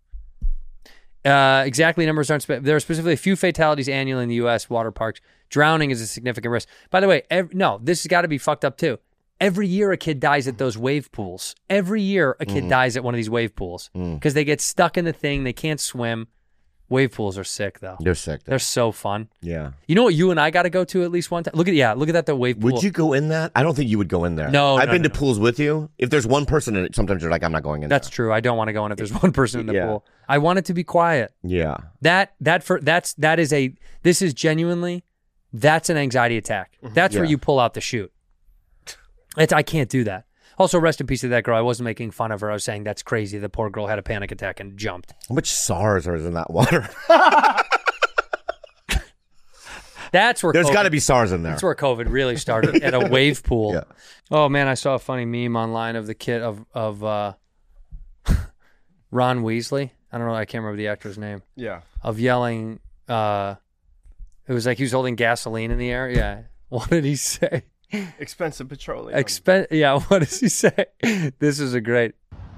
Uh, exactly numbers aren't. Spe- there are specifically a few fatalities annually in the U S water parks. Drowning is a significant risk. By the way, ev- no, this has got to be fucked up too. Every year a kid dies at those wave pools. Every year a kid Mhm. dies at one of these wave pools because Mm. they get stuck in the thing. They can't swim. Wave pools are sick though. They're sick. They're so fun. Yeah. You know what you and I got to go to at least one time? Look at yeah, look at that the wave pool. Would you go in that? I don't think you would go in there. No, I've no, been no, to no. pools with you. If there's one person in it, sometimes you're like, I'm not going in That's true. I don't want to go in if there's one person in the Yeah. pool. I want it to be quiet. there. Yeah. That that for that's that is a this is genuinely that's an anxiety attack. That's where Yeah. you pull out the chute. It's I can't do that. Also, rest in peace to that girl. I wasn't making fun of her. I was saying that's crazy. The poor girl had a panic attack and jumped. How much SARS is in that water? That's where There's COVID- got to be SARS in there. That's where COVID really started at a wave pool. Yeah. Oh man, I saw a funny meme online of the kid of of uh, Ron Weasley. I don't know. I can't remember the actor's name. Yeah. Of yelling. Uh, it was like he was holding gasoline in the air. Yeah. What did he say? Expensive petroleum. Expen- yeah, what does he say? This is a great.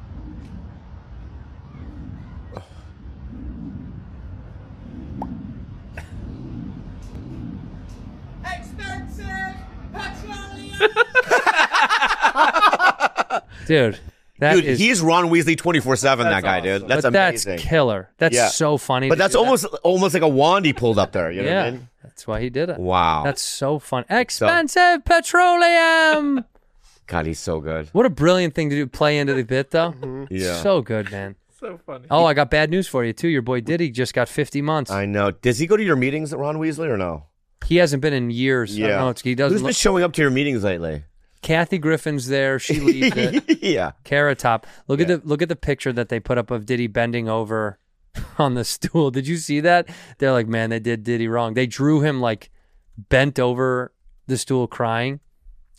Dude, that dude, is. he's Ron Weasley twenty-four seven, that That's guy, awesome. dude. That's but amazing. that's killer. That's Yeah. so funny. But to that's do that. almost almost like a wand he pulled up there. You know yeah. what I mean? That's why he did it. Wow. That's so fun. Expensive petroleum. God, he's so good. What a brilliant thing to do. Play into the bit though. Yeah. So good, man. So funny. Oh, I got bad news for you too. Your boy Diddy just got fifty months. I know. Does he go to your meetings, Ron Weasley, or no? He hasn't been in years. I don't know. It's, he doesn't. Who's been Look, showing up to your meetings lately? Kathy Griffin's there. She leads it. Yeah. Carrot Top. Look Yeah. at the look at the picture that they put up of Diddy bending over on the stool. Did you see that? They're like, man, they did Diddy wrong. They drew him like bent over the stool crying.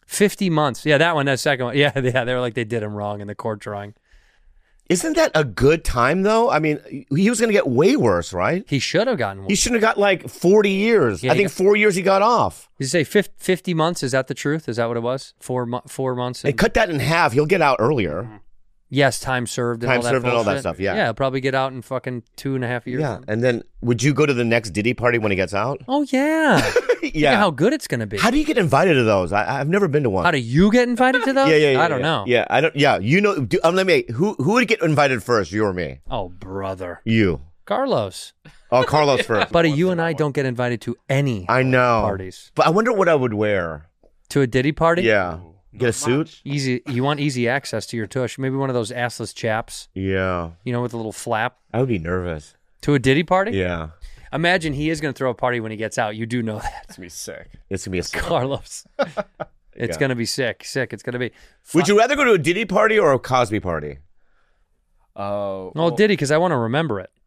fifty months. Yeah, that one, that second one. Yeah, yeah, they were like, they did him wrong in the court drawing. Isn't that a good time, though? I mean, he was going to get way worse, right? He should have gotten worse. He shouldn't have got like forty years. Yeah, I think got, four years he got off. Did you say fifty months? Is that the truth? Is that what it was? Four, mo- four months? And, and cut that in half. He'll get out earlier. Yes, time served and time all that served bullshit. and all that stuff, yeah. Yeah, he'll probably get out in fucking two and a half years. Yeah, and then would you go to the next Diddy party when he gets out? Oh, yeah. yeah. Look at how good it's going to be. How do you get invited to those? I, I've never been to one. How do you get invited to those? yeah, yeah, yeah. I don't yeah. know. Yeah, I don't. Yeah, you know. Do, um, let me. Who who would get invited first? You or me? Oh, brother. You. Carlos. Oh, Carlos first. Buddy, you and I don't get invited to any I know parties. But I wonder what I would wear. To a Diddy party? Yeah. Get a suit? Easy. You want easy access to your tush. Maybe one of those assless chaps. Yeah. You know, with a little flap. I would be nervous. To a Diddy party? Yeah. Imagine he is going to throw a party when he gets out. You do know that. It's going to be sick. It's going to be a sick. Carlos. It's Yeah. going to be sick. Sick. It's going to be. Would you rather go to a Diddy party or a Cosby party? Oh. Oh, Diddy, because I want to remember it.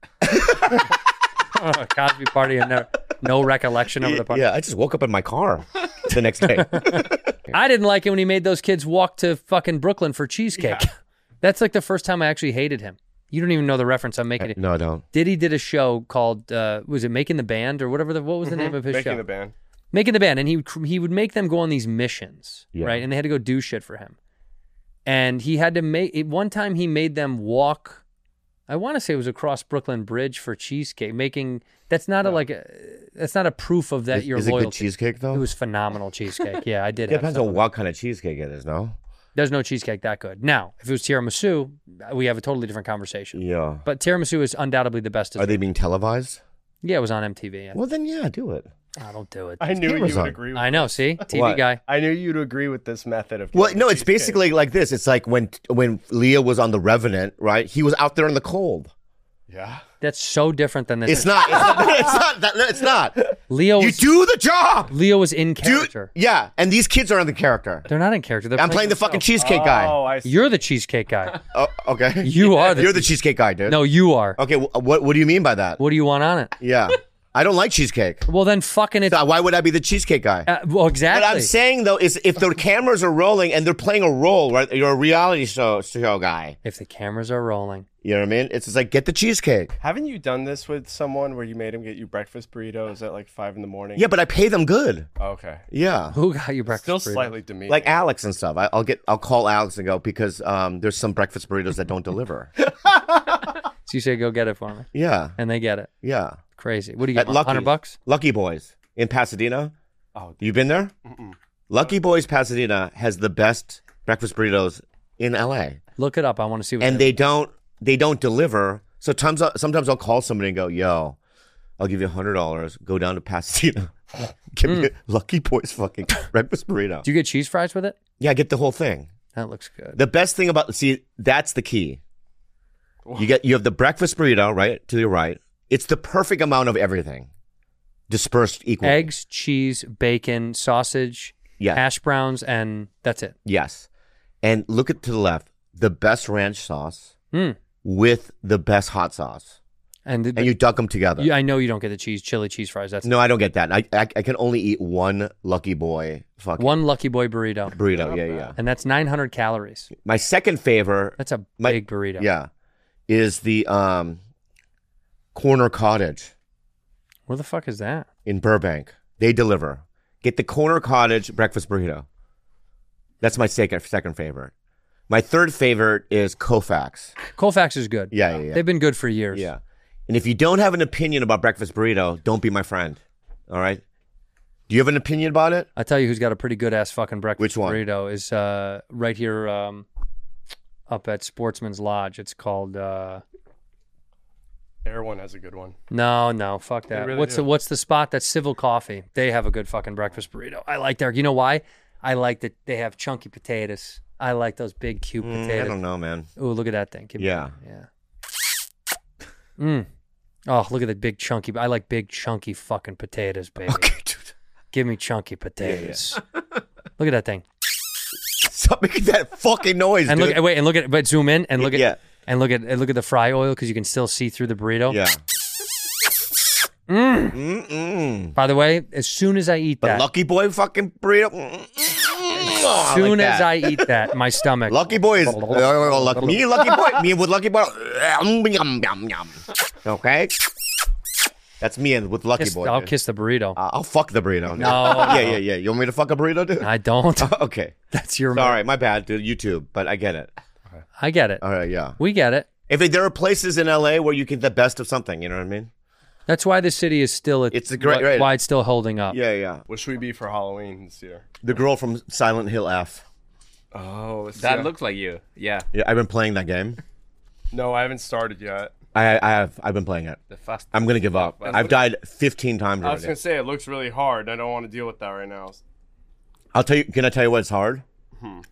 A Cosby party and no, no recollection of the party. Yeah, I just woke up in my car the next day. I didn't like it when he made those kids walk to fucking Brooklyn for cheesecake. Yeah. That's like the first time I actually hated him. You don't even know the reference I'm making. No, I don't. Diddy did a show called, uh, was it Making the Band or whatever? The, what was the mm-hmm. name of his Making show? Making the Band. Making the Band. And he he would make them go on these missions, yeah. right? And they had to go do shit for him. And he had to make, one time he made them walk, I want to say it was across Brooklyn Bridge for cheesecake, making, that's not no. a like, a, that's not a proof of that is, your is loyalty. Is it good cheesecake though? It was phenomenal cheesecake. Yeah, I did. It depends on what kind of cheesecake it is, no? There's no cheesecake that good. Now, if it was tiramisu, we have a totally different conversation. Yeah. But tiramisu is undoubtedly the best dessert. Are they being televised? Yeah, it was on M T V. Yeah. Well, then yeah, do it. Oh, don't do it. I knew you would on. agree with I know, see? T V What? guy. I knew you'd agree with this method of Well, no, it's cheesecake. basically like this. It's like when when Leo was on The Revenant, right? He was out there in the cold. Yeah. That's so different than this. It's not. It's not. It's not. That, it's not. Leo You was, do the job. Leo was in Do, character. yeah, and these kids are in the character. They're not in character. They're I'm playing the fucking cheesecake guy. Oh, I see. You're the cheesecake guy. Oh, okay. You are the You're the cheesecake guy, dude. No, you are. Okay, wh- what what do you mean by that? What do you want on it? Yeah. I don't like cheesecake. Well, then fucking it. So why would I be the cheesecake guy? Uh, well, exactly. What I'm saying though is, if the cameras are rolling and they're playing a role, right? You're a reality show show guy. If the cameras are rolling, you know what I mean? It's just like get the cheesecake. Haven't you done this with someone where you made him get you breakfast burritos at like five in the morning? Yeah, but I pay them good. Oh, okay. Yeah. who got you breakfast? Still burritos? slightly demeaning. Like Alex and stuff. I, I'll get. I'll call Alex and go because um, there's some breakfast burritos that don't deliver. So you say, go get it for me, Yeah. and they get it. Yeah. Crazy. What do you At get? Lucky. Hundred bucks. Lucky Boys in Pasadena. Oh, You been there? Mm-mm. Lucky Boys Pasadena has the best breakfast burritos in L A. Look it up. I want to see. What And they they don't they don't deliver. So sometimes I'll, sometimes I'll call somebody and go, "Yo, I'll give you a hundred dollars. Go down to Pasadena, give me a Lucky Boys fucking breakfast burrito." Do you get cheese fries with it? Yeah, get the whole thing. That looks good. The best thing about see that's the key. You get you have the breakfast burrito right to your right. It's the perfect amount of everything, dispersed equally. Eggs, cheese, bacon, sausage, Yeah. hash browns, and that's it. Yes. And look at to the left, the best ranch sauce Mm. with the best hot sauce. And, the, And you duck them together. you, I know you don't get the cheese, chili cheese fries. That's No, I don't get that. I, I I can only eat one Lucky Boy fucking one Lucky Boy burrito, burrito. Yeah, yeah. and that's nine hundred calories. My second favorite, That's a My- big burrito. yeah, is the um, Corner Cottage Where the fuck is that? in Burbank. They deliver. Get the Corner Cottage breakfast burrito. That's my second second favorite. My third favorite is Koufax. Colfax is good. Yeah, yeah, yeah. They've been good for years. Yeah. And if you don't have an opinion about breakfast burrito, don't be my friend. All right? Do you have an opinion about it? I tell you who's got a pretty good ass fucking breakfast Which one? burrito is uh, right here um, up at Sportsman's Lodge. It's called uh, Air One has a good one. no, no, fuck that. really what's do. the what's the spot? That's Civil Coffee. They have a good fucking breakfast burrito. I like their. You know why? I like that they have chunky potatoes. I like those big cube Mm, I potatoes. don't know, man. Ooh, look at that thing. Give me- Yeah. yeah. Mm. Oh, look at the big chunky. I like big chunky fucking potatoes, baby. Okay, dude. Give me chunky potatoes. Look at that thing. Stop making that fucking noise, And dude. look, wait, and look at, but zoom in and look at, Yeah. and look at, and look at the fry oil because you can still see through the burrito. Yeah. Mm. Mm-mm. By the way, as soon as I eat But that, Lucky Boy fucking burrito. Mm-mm. As soon like as that. I eat that, my stomach. Lucky boy is uh, lucky, me, lucky boy, me with lucky boy. Yum, yum, yum, yum. Okay, that's me and with lucky Kiss- boy. I'll dude. kiss the burrito. Uh, I'll fuck the burrito. No, yeah, no. yeah, yeah. You want me to fuck a burrito, dude? I don't. Okay, That's your. all right. My bad, dude. YouTube, but I get it. I get it. All right, yeah. We get it. If it, there are places in L A where you get the best of something, you know what I mean? That's why the city is still. It's a great- wh- right. Why it's still holding up. Yeah, yeah. What should we be for Halloween this year? The girl from Silent Hill F. Oh, it's That yeah. looks like you. Yeah. Yeah, I've been playing that game. No, I haven't started yet. I, I have. I've been playing it. The fast. I'm gonna give up. I've died fifteen times I was already. gonna say it looks really hard. I don't want to deal with that right now. I'll tell you. Can I tell you what's hard? Hmm.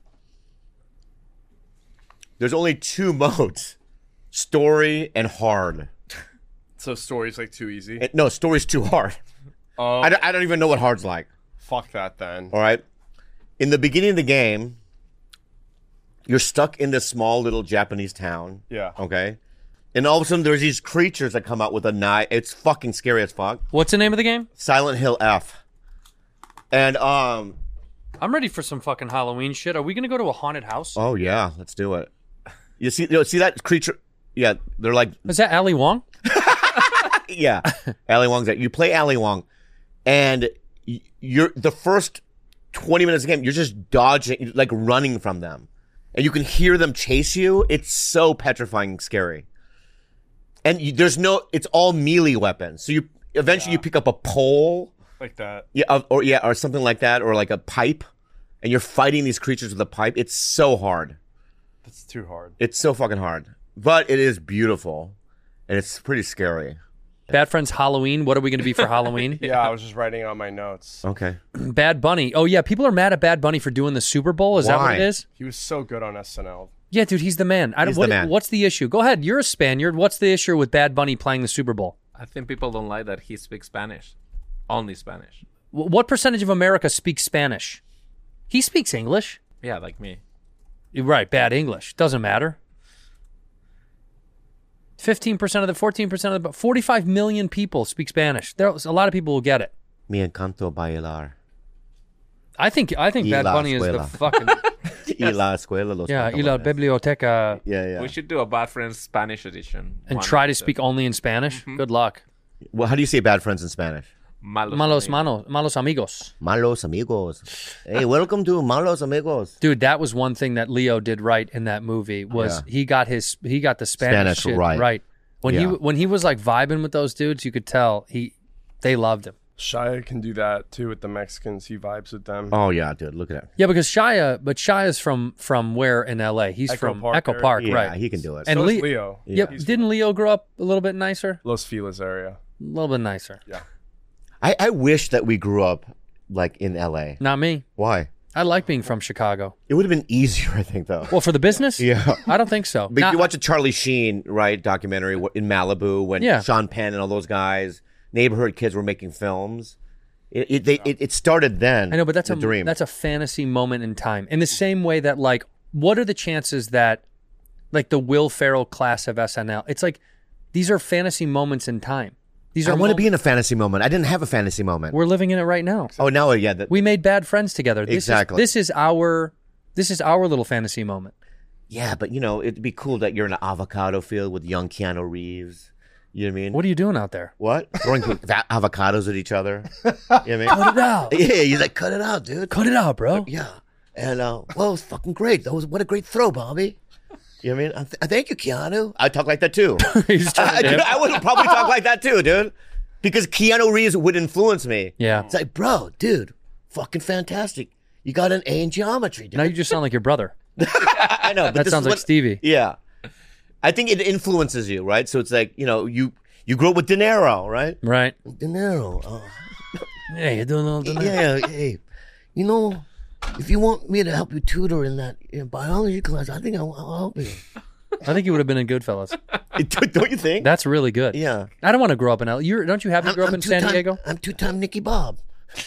There's only two modes: story and hard. So story's like too easy. And- no, story's too hard. Oh, I don't, I don't even know what hard's like. fuck that then. All right. In the beginning of the game, you're stuck in this small little Japanese town. Yeah. Okay. And all of a sudden, there's these creatures that come out with a knife. It's fucking scary as fuck. What's the name of the game? Silent Hill F. And um. I'm ready for some fucking Halloween shit. Are we gonna go to a haunted house? Oh yeah, let's do it. You see, you know, see that creature? Yeah, they're like, Is that Ali Wong? yeah, Ali Wong's that. You play Ali Wong, and y- you're the first twenty minutes of the game. You're just dodging, like running from them, and you can hear them chase you. It's so petrifying, and scary. And you, there's no, it's all melee weapons. So you eventually you pick up a pole, Like that. yeah, of- or yeah, or something like that, or like a pipe, and you're fighting these creatures with a pipe. It's so hard. That's too hard. It's so fucking hard, but it is beautiful, and it's pretty scary. Bad Friends Halloween. What are we gonna be for Halloween? Yeah, I was just writing on my notes. Okay. Bad Bunny. Oh yeah, people are mad at Bad Bunny for doing the Super Bowl. Is that what Why? it is? He was so good on S N L. Yeah, dude, he's the man. I don't. He's the What, man. What's the issue? Go ahead. You're a Spaniard. What's the issue with Bad Bunny playing the Super Bowl? I think people don't like that he speaks Spanish. Only Spanish. W- What percentage of America speaks Spanish? He speaks English. Yeah, like me. You're right, bad English. Doesn't matter. fifteen percent of the, fourteen percent of the, forty-five million people speak Spanish. There's a lot of people will get it. Me encanto bailar. I think I think Y Bad la Bunny is the escuela. fucking Y la escuela los yeah, y la pantalones. biblioteca Yeah, yeah. We should do a Bad Friends Spanish edition. and One try to episode. speak only in Spanish. Good luck. Well, how do you say bad friends in Spanish? Malos, Malos amigos. manos, malos amigos. Malos amigos. Hey, welcome to Malos amigos. Dude, that was one thing that Leo did right in that movie was Yeah. he got his he got the Spanish, Spanish shit right. right. When he Yeah. when he was like vibing with those dudes, you could tell he they loved him. Shia can do that too with the Mexicans. He vibes with them. Oh yeah, dude. Look at that. Yeah, because Shia, but Shia's from from where in L A? He's Echo from Park Echo area. Park, Yeah, right? he can do it. And so Le- is Leo. Yep. He's Didn't Leo grow up a little bit nicer? Los Feliz area. A little bit nicer. Yeah. I, I wish that we grew up like in L A. Not me. Why? I like being from Chicago. It would have been easier, I think, though. Well, for the business? Yeah. I don't think so. But Not- you watch a Charlie Sheen, right, documentary w- in Malibu when Yeah. Sean Penn and all those guys, neighborhood kids were making films. It it, they, it, it started then. I know, but that's the a dream. that's a fantasy moment in time. In the same way that, like, what are the chances that, like, the Will Ferrell class of S N L? It's like these are fantasy moments in time. These I are want to mom- be in a fantasy moment. I didn't have a fantasy moment. We're living in it right now. oh, now yeah. That, We made bad friends together. This Exactly. Is, this is our this is our little fantasy moment. yeah, but you know, it'd be cool that you're in an avocado field with young Keanu Reeves. You know what I mean? What are you doing out there? What? Throwing va- avocados at each other. You know what I mean? Cut it out. Yeah, he's like, cut it out, dude. Cut it out, bro. Yeah. And, uh, well, it's fucking great. That was, what a great throw, Bobby. You know what I mean? I th- thank you, Keanu. I talk like that too. He's trying I, to dude, I would probably talk like that too, dude. Because Keanu Reeves would influence me. Yeah. It's like, bro, dude, fucking fantastic. You got an A in geometry, dude. Now you just sound like your brother. I know. But That this sounds is like what- Stevie. Yeah. I think it influences you, right? So it's like, you know, you you grew up with De Niro, right? Right. De Niro. Oh. Yeah, you're doing all the Yeah, hey, you know, if you want me to help you tutor in that in biology class, I think I'll, I'll help you. I think you would have been in Goodfellas. Don't you think? That's really good. Yeah. I don't want to grow up in L A. You're, don't you have to grow up in San two-time- Diego? I'm two-time Nicky Bob.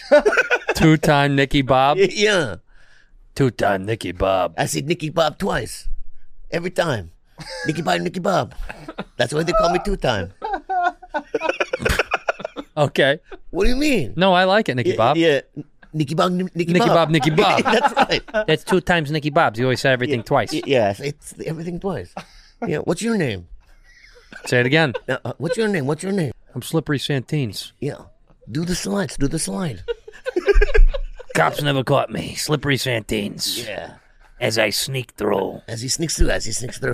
Two-time Nicky Bob. Yeah. Two-time Nicky Bob. I said Nicky Bob twice. Every time. Nicky Bob, Nicky Bob. That's why they call me two-time. Okay. What do you mean? No, I like it, Nicky Yeah, Bob. Yeah. Nicky Bob, Nicky, Nicky Bob, Bob. Nicky Bob. That's right. That's two times Nicky Bob's. You always say everything Yeah, twice. y- Yeah, it's everything twice. Yeah, what's your name? Say it again. Uh, uh, what's your name? What's your name? I'm Slippery Santines. Yeah, do the slides. Do the slide. Cops never caught me. Slippery Santines. Yeah, As I sneak through. as he sneaks through, as he sneaks through.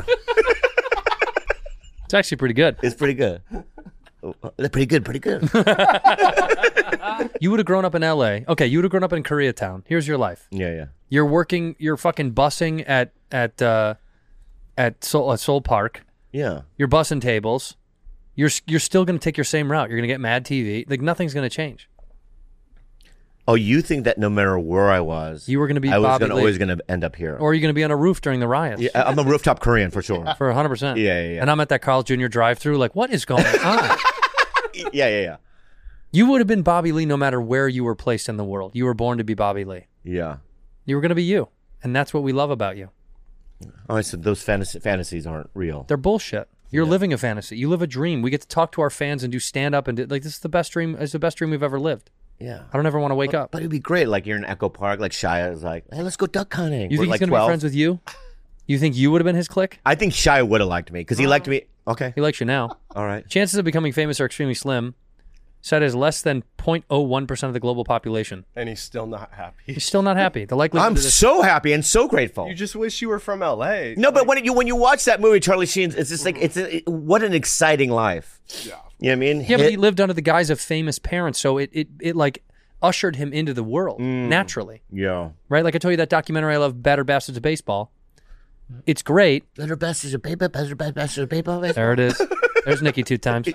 It's actually pretty good. It's pretty good. Uh, Pretty good. Pretty good. You would have grown up in L A. Okay, you would have grown up in Koreatown. Here's your life. Yeah, yeah. You're working. You're fucking bussing at at uh, at Soul, at Soul Park. Yeah. You're bussing tables. You're you're still going to take your same route. You're going to get Mad T V. Like nothing's going to change. Oh, you think that no matter where I was, You were gonna be I was Bobby gonna, Lee. always going to end up here. Or are you going to be on a roof during the riots? Yeah, I'm a rooftop Korean for sure. For one hundred percent. Yeah, yeah, yeah. And I'm at that Carl's Junior drive-thru. Like, what is going on? yeah, yeah, yeah. You would have been Bobby Lee no matter where you were placed in the world. You were born to be Bobby Lee. Yeah. You were going to be you. And that's what we love about you. Oh, I said those fantasy, fantasies aren't real. They're bullshit. You're living a fantasy. You live a dream. We get to talk to our fans and do stand-up. and do, Like, this is the best dream. It's the best dream we've ever lived. Yeah. I don't ever want to wake up. But it'd be great. Like you're in Echo Park, like Shia is like, hey, let's go duck hunting. You We're think like he's going to be twelve. friends with you? You think you would have been his clique? I think Shia would have liked me because he liked me. Okay. He likes you now. All right. Chances of becoming famous are extremely slim. Said as less than zero point zero one percent of the global population. And he's still not happy. He's still not happy. The likelihood I'm of this- so happy and so grateful. You just wish you were from L A. No, but when you when you watch that movie, Charlie Sheen's, it's just like it's a, it, what an exciting life. Yeah. You know what I mean? Yeah, but Hit- he lived under the guise of famous parents, so it it, it like ushered him into the world naturally. yeah. Right? Like I told you that documentary I love, Better Bastards of Baseball. It's great. Better bastards of paper, better bastards of paper. There it is. There's Nikki two times.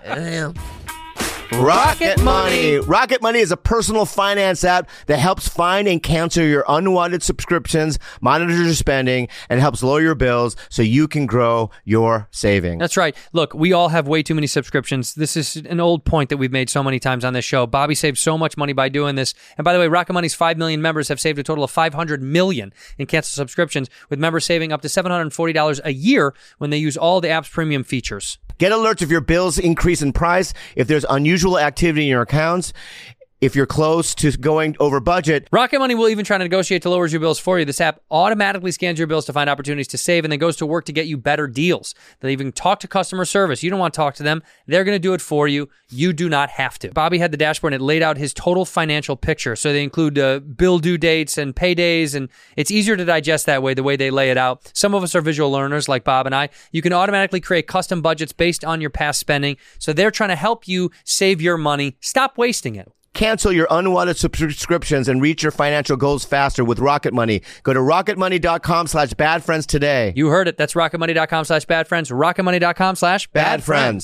Rocket Money. Rocket Money is a personal finance app that helps find and cancel your unwanted subscriptions, monitors your spending, and helps lower your bills so you can grow your savings. That's right. Look, we all have way too many subscriptions. This is an old point that we've made so many times on this show. Bobby saved so much money by doing this. And by the way, Rocket Money's five million members have saved a total of five hundred million dollars in canceled subscriptions, with members saving up to seven hundred forty dollars a year when they use all the app's premium features. Get alerts if your bills increase in price, if there's unusual activity in your accounts, if you're close to going over budget. Rocket Money will even try to negotiate to lower your bills for you. This app automatically scans your bills to find opportunities to save and then goes to work to get you better deals. They'll even talk to customer service. You don't want to talk to them. They're going to do it for you. You do not have to. Bobby had the dashboard and it laid out his total financial picture. So they include uh, bill due dates and paydays, and it's easier to digest that way, the way they lay it out. Some of us are visual learners like Bob and I. You can automatically create custom budgets based on your past spending. So they're trying to help you save your money. Stop wasting it. Cancel your unwanted subscriptions and reach your financial goals faster with Rocket Money. Go to rocketmoney.com slash bad friends today. You heard it. That's rocketmoney.com slash bad friends. Rocketmoney.com slash Bad friends.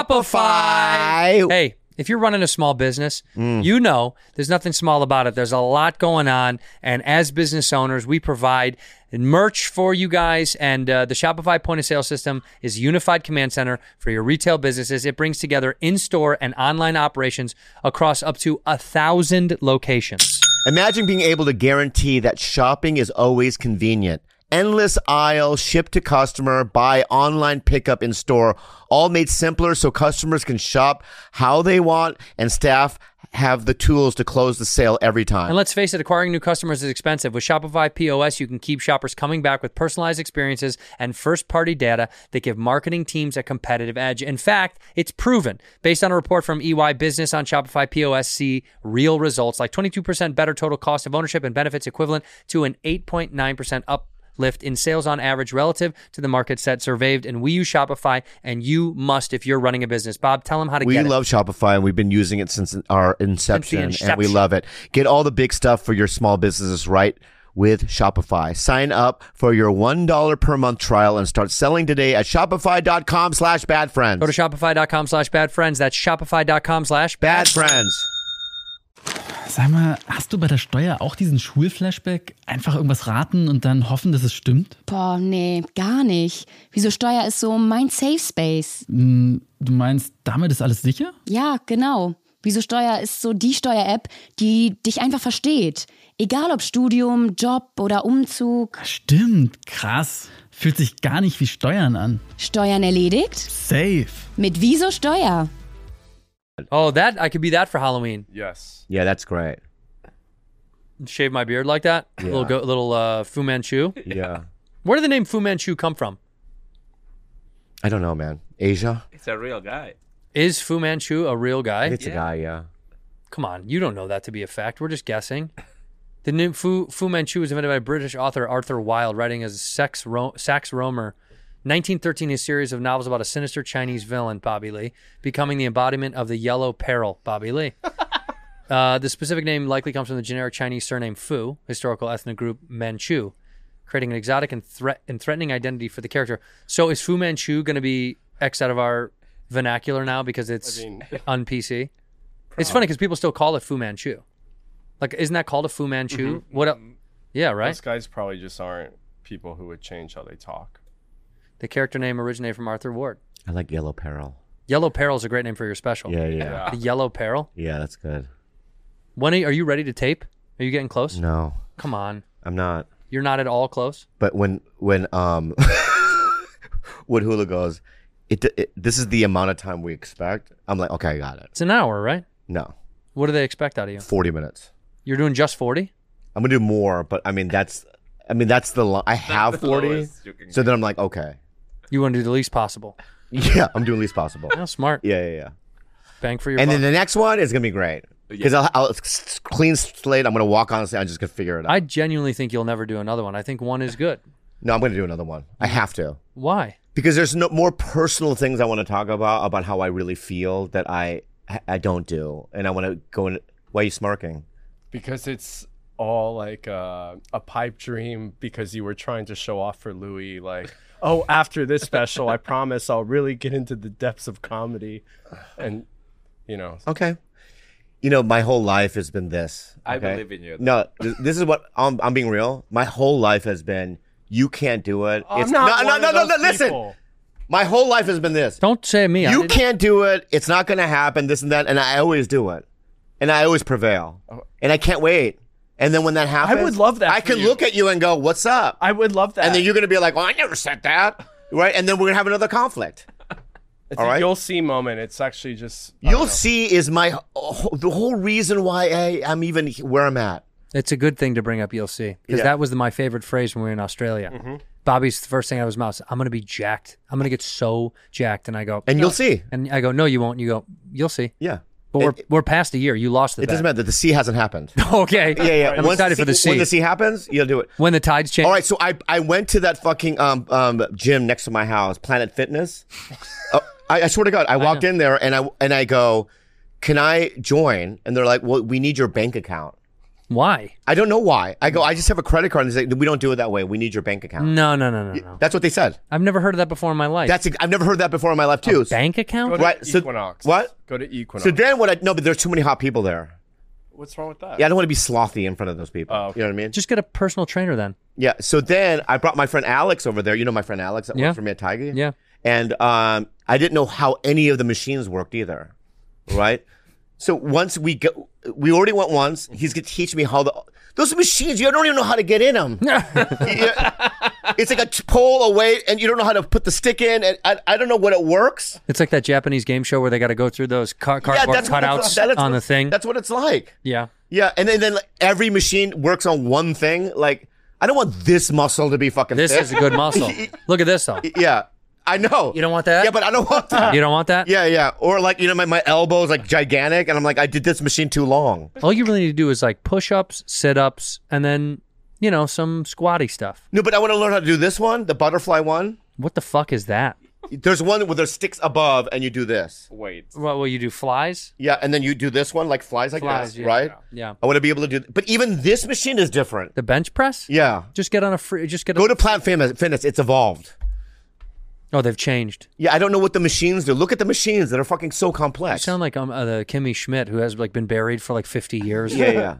Shopify. Hey, if you're running a small business, you know there's nothing small about it. There's a lot going on. And as business owners, we provide merch for you guys. And uh, the Shopify point of sale system is a unified command center for your retail businesses. It brings together in-store and online operations across up to a thousand locations. Imagine being able to guarantee that shopping is always convenient. Endless aisle, ship to customer, buy online, pickup in store, all made simpler so customers can shop how they want and staff have the tools to close the sale every time. And let's face it, acquiring new customers is expensive. With Shopify P O S, you can keep shoppers coming back with personalized experiences and first-party data that give marketing teams a competitive edge. In fact, it's proven. Based on a report from E Y Business on Shopify P O S, see real results like twenty-two percent better total cost of ownership and benefits equivalent to an eight point nine percent up lift in sales on average relative to the market set surveyed. And we use Shopify, and you must if you're running a business. Bob, tell them how to we get it. love Shopify, and we've been using it since our inception, inception. and we love it. Get all the big stuff for your small businesses right with Shopify. Sign up for your one dollar per month trial and start selling today at shopify.com slash bad friends. Go to shopify.com slash bad friends. That's shopify.com slash Bad friends. Sag mal, hast du bei der Steuer auch diesen Schulflashback? Einfach irgendwas raten und dann hoffen, dass es stimmt? Boah, nee, gar nicht. Wieso Steuer ist so mein Safe Space. Hm, du meinst, damit ist alles sicher? Ja, genau. Wieso Steuer ist so die Steuer-App, die dich einfach versteht. Egal ob Studium, Job oder Umzug. Stimmt, krass. Fühlt sich gar nicht wie Steuern an. Steuern erledigt? Safe. Mit Wieso Steuer? Oh, that I could be that for Halloween. Yes. Yeah, that's great. Shave my beard like that? Yeah. Little go, little uh, Fu Manchu? Yeah. Where did the name Fu Manchu come from? I don't know, man. Asia? It's a real guy. Is Fu Manchu a real guy? It's a guy, yeah. Come on, you don't know that to be a fact. We're just guessing. The name Fu, Fu Manchu was invented by British author Arthur Wilde, writing as a sex ro- Sax Romer. nineteen thirteen, a series of novels about a sinister Chinese villain, Bobby Lee, becoming the embodiment of the Yellow Peril, Bobby Lee. uh, the specific name likely comes from the generic Chinese surname Fu, historical ethnic group Manchu, creating an exotic and, threat- and threatening identity for the character. So is Fu Manchu going to be X out of our vernacular now because it's I mean, un-P C? It's funny because people still call it Fu Manchu. Like, isn't that called a Fu Manchu? Mm-hmm. What? El- yeah, right. Those guys probably just aren't people who would change how they talk. The character name originated from Arthur Ward. I like Yellow Peril. Yellow Peril is a great name for your special. Yeah, yeah. The Yellow Peril. Yeah, that's good. When are you, are you ready to tape? Are you getting close? No, Come on. I'm not. You're not at all close? But when when um when Hula goes, it, it this is the amount of time we expect. I'm like, okay, I got it. It's an hour, right? No, What do they expect out of you? forty minutes. You're doing just forty? I'm gonna do more, but I mean that's I mean that's the lo- I have the forty. lowest you can So get. then I'm like, okay, You want to do the least possible. yeah, I'm doing least possible. Oh, smart. Yeah, yeah, yeah. Bang for your And buck. then the next one is gonna be great because I'll, I'll it's clean slate. I'm gonna walk on and say I'm just gonna figure it out. I genuinely think you'll never do another one. I think one is good. no, I'm gonna do another one. I have to. Why? Because there's no more personal things I want to talk about about how I really feel that I I don't do, and I want to go in. Why are you smirking? Because it's all like uh, a pipe dream because you were trying to show off for Louis, like, oh, after this special, I promise I'll really get into the depths of comedy. And, you know. Okay. You know, my whole life has been this. I okay? believe in you. No, th- this is what I'm, I'm being real. My whole life has been, you can't do it. I'm not no, one no, of no, no, those no, listen. people. My whole life has been this. Don't say me. I You didn't- can't do it. It's not going to happen, this and that. And I always do it. And I always prevail. And I can't wait. And then when that happens, would love that I for can you. look at you and go, what's up? I would love that. And then you're going to be like, well, I never said that. Right? And then we're going to have another conflict. It's all a right? you'll see moment. It's actually just. I don't You'll know. see is my oh, the whole reason why I, I'm even where I'm at. It's a good thing to bring up. You'll see, because Yeah. that was the, my favorite phrase when we were in Australia. Mm-hmm. Bobby's first thing out of his mouth: "I'm going to be jacked. I'm going to get so jacked." And I go, And "No." you'll see. And I go, "No, you won't." You go, "You'll see." Yeah. But we're It- we're past a year. You lost the It bet. doesn't matter that the C hasn't happened. Okay. Yeah, yeah. I'm Once excited the for the C- C. When the C happens, you'll do it. When the tides change. All right, so I I went to that fucking um um gym next to my house, Planet Fitness. uh, I, I swear to God, I walked in there and I and I go, "Can I join?" And they're like, "Well, we need your bank account." Why? I don't know why. I go, "I just have a credit card." And they say, "We don't do it that way. We need your bank account." No, no, no, no, no. That's what they said. I've never heard of that before in my life. That's I've never heard that before in my life too. Bank account? Go to Right, so- Equinox. what? Go to Equinox. So then what I no, but there's too many hot people there. What's wrong with that? Yeah, I don't want to be slothy in front of those people. Oh, okay. You know what I mean? Just get a personal trainer then. Yeah. So then I brought my friend Alex over there. You know my friend Alex that Yeah. works for me at Tiger? Yeah. And um, I didn't know how any of the machines worked either. Right? So once we go, we already went once. He's going to teach me how the, those machines, you don't even know how to get in them. It's like a t- pole away and you don't know how to put the stick in. And I, I don't know what it works. It's like that Japanese game show where they got to go through those car- cardboard what cutouts it's- that's on what- the thing. That's what it's like. Yeah. Yeah. And then, then like, every machine works on one thing. Like, I don't want this muscle to be fucking This thick. is a good muscle. Look at this though. Yeah. I know. You don't want that? Yeah, but I don't want that. You don't want that? Yeah, yeah. Or like, you know, my, my elbow is like gigantic and I'm like, I did this machine too long. All you really need to do is like push-ups, sit-ups, and then, you know, some squatty stuff. No, but I want to learn how to do this one, the butterfly one. What the fuck is that? There's one where there's sticks above and you do this. Wait. What, will you do flies? Yeah, and then you do this one like flies like Flies, this, yeah. right? Yeah. I want to be able to do But even this machine is different. The bench press? Yeah. Just get on a free, just get a, Go to Planet Fitness. It's evolved. Oh, they've changed. Yeah, I don't know what the machines do. Look at the machines that are fucking so You complex. sound like um, uh, the Kimmy Schmidt who has like been buried for like fifty years. Yeah, yeah.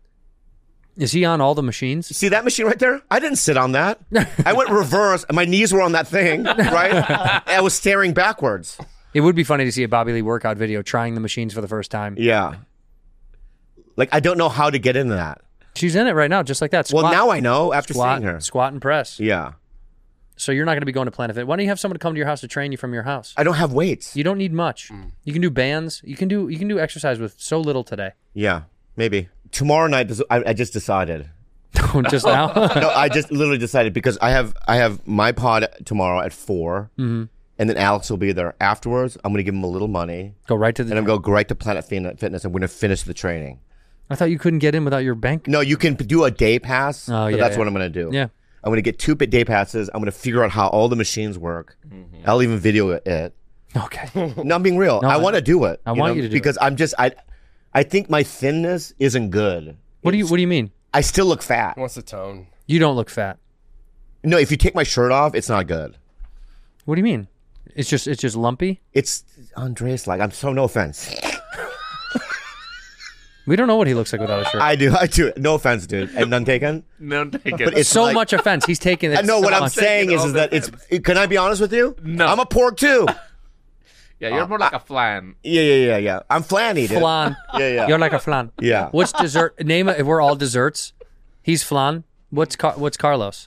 Is he on all the machines? See that machine right there? I didn't sit on that. I went reverse. And my knees were on that thing, right? I was staring backwards. It would be funny to see a Bobby Lee workout video trying the machines for the first time. Yeah. Like, I don't know how to get into that. She's in it right now, just like that. Squat, Well, now I know after squat, seeing her. Squat and press. Yeah. So you're not going to be going to Planet Fit. Why don't you have someone to come to your house to train you from your house? I don't have weights. You don't need much. You can do bands. You can do you can do exercise with so little today. Yeah, maybe. tomorrow night, this, I, I just decided. Just now? No, I just literally decided because I have I have my pod tomorrow at four, Mhm. and then Alex will be there afterwards. I'm going to give him a little money. Go right to the. And I'm going to go right to Planet Fin- Fitness. I'm going to finish the training. I thought you couldn't get in without your bank. No, you can do a day pass. Oh, so yeah, that's yeah. what I'm going to do. Yeah. I'm going to get two day passes. I'm going to figure out how all the machines work. I'll even video it. Okay. No, I'm being real. No, I I- want to do it. I want you to do because I'm just I, I think my thinness isn't good. What do you What do you mean? I still look fat. He wants to tone. You don't look fat. No, if you take my shirt off, it's not good. What do you mean? It's just it's just lumpy. It's Andreas like. I'm so no offense. We don't know what he looks like without a shirt. I do. I do. No offense, dude. And none taken. None taken. But it's so like- much offense. He's taking it. I know so what I'm much. saying is, all is the that it's. Can I be honest with you? No. I'm a pork too. Yeah, you're more like a flan. Yeah, yeah, yeah, yeah. I'm flanny, dude. Flan. Yeah, yeah. You're like a flan. Yeah. What's dessert? Name it. If we're all desserts, he's flan. What's Car- What's Carlos?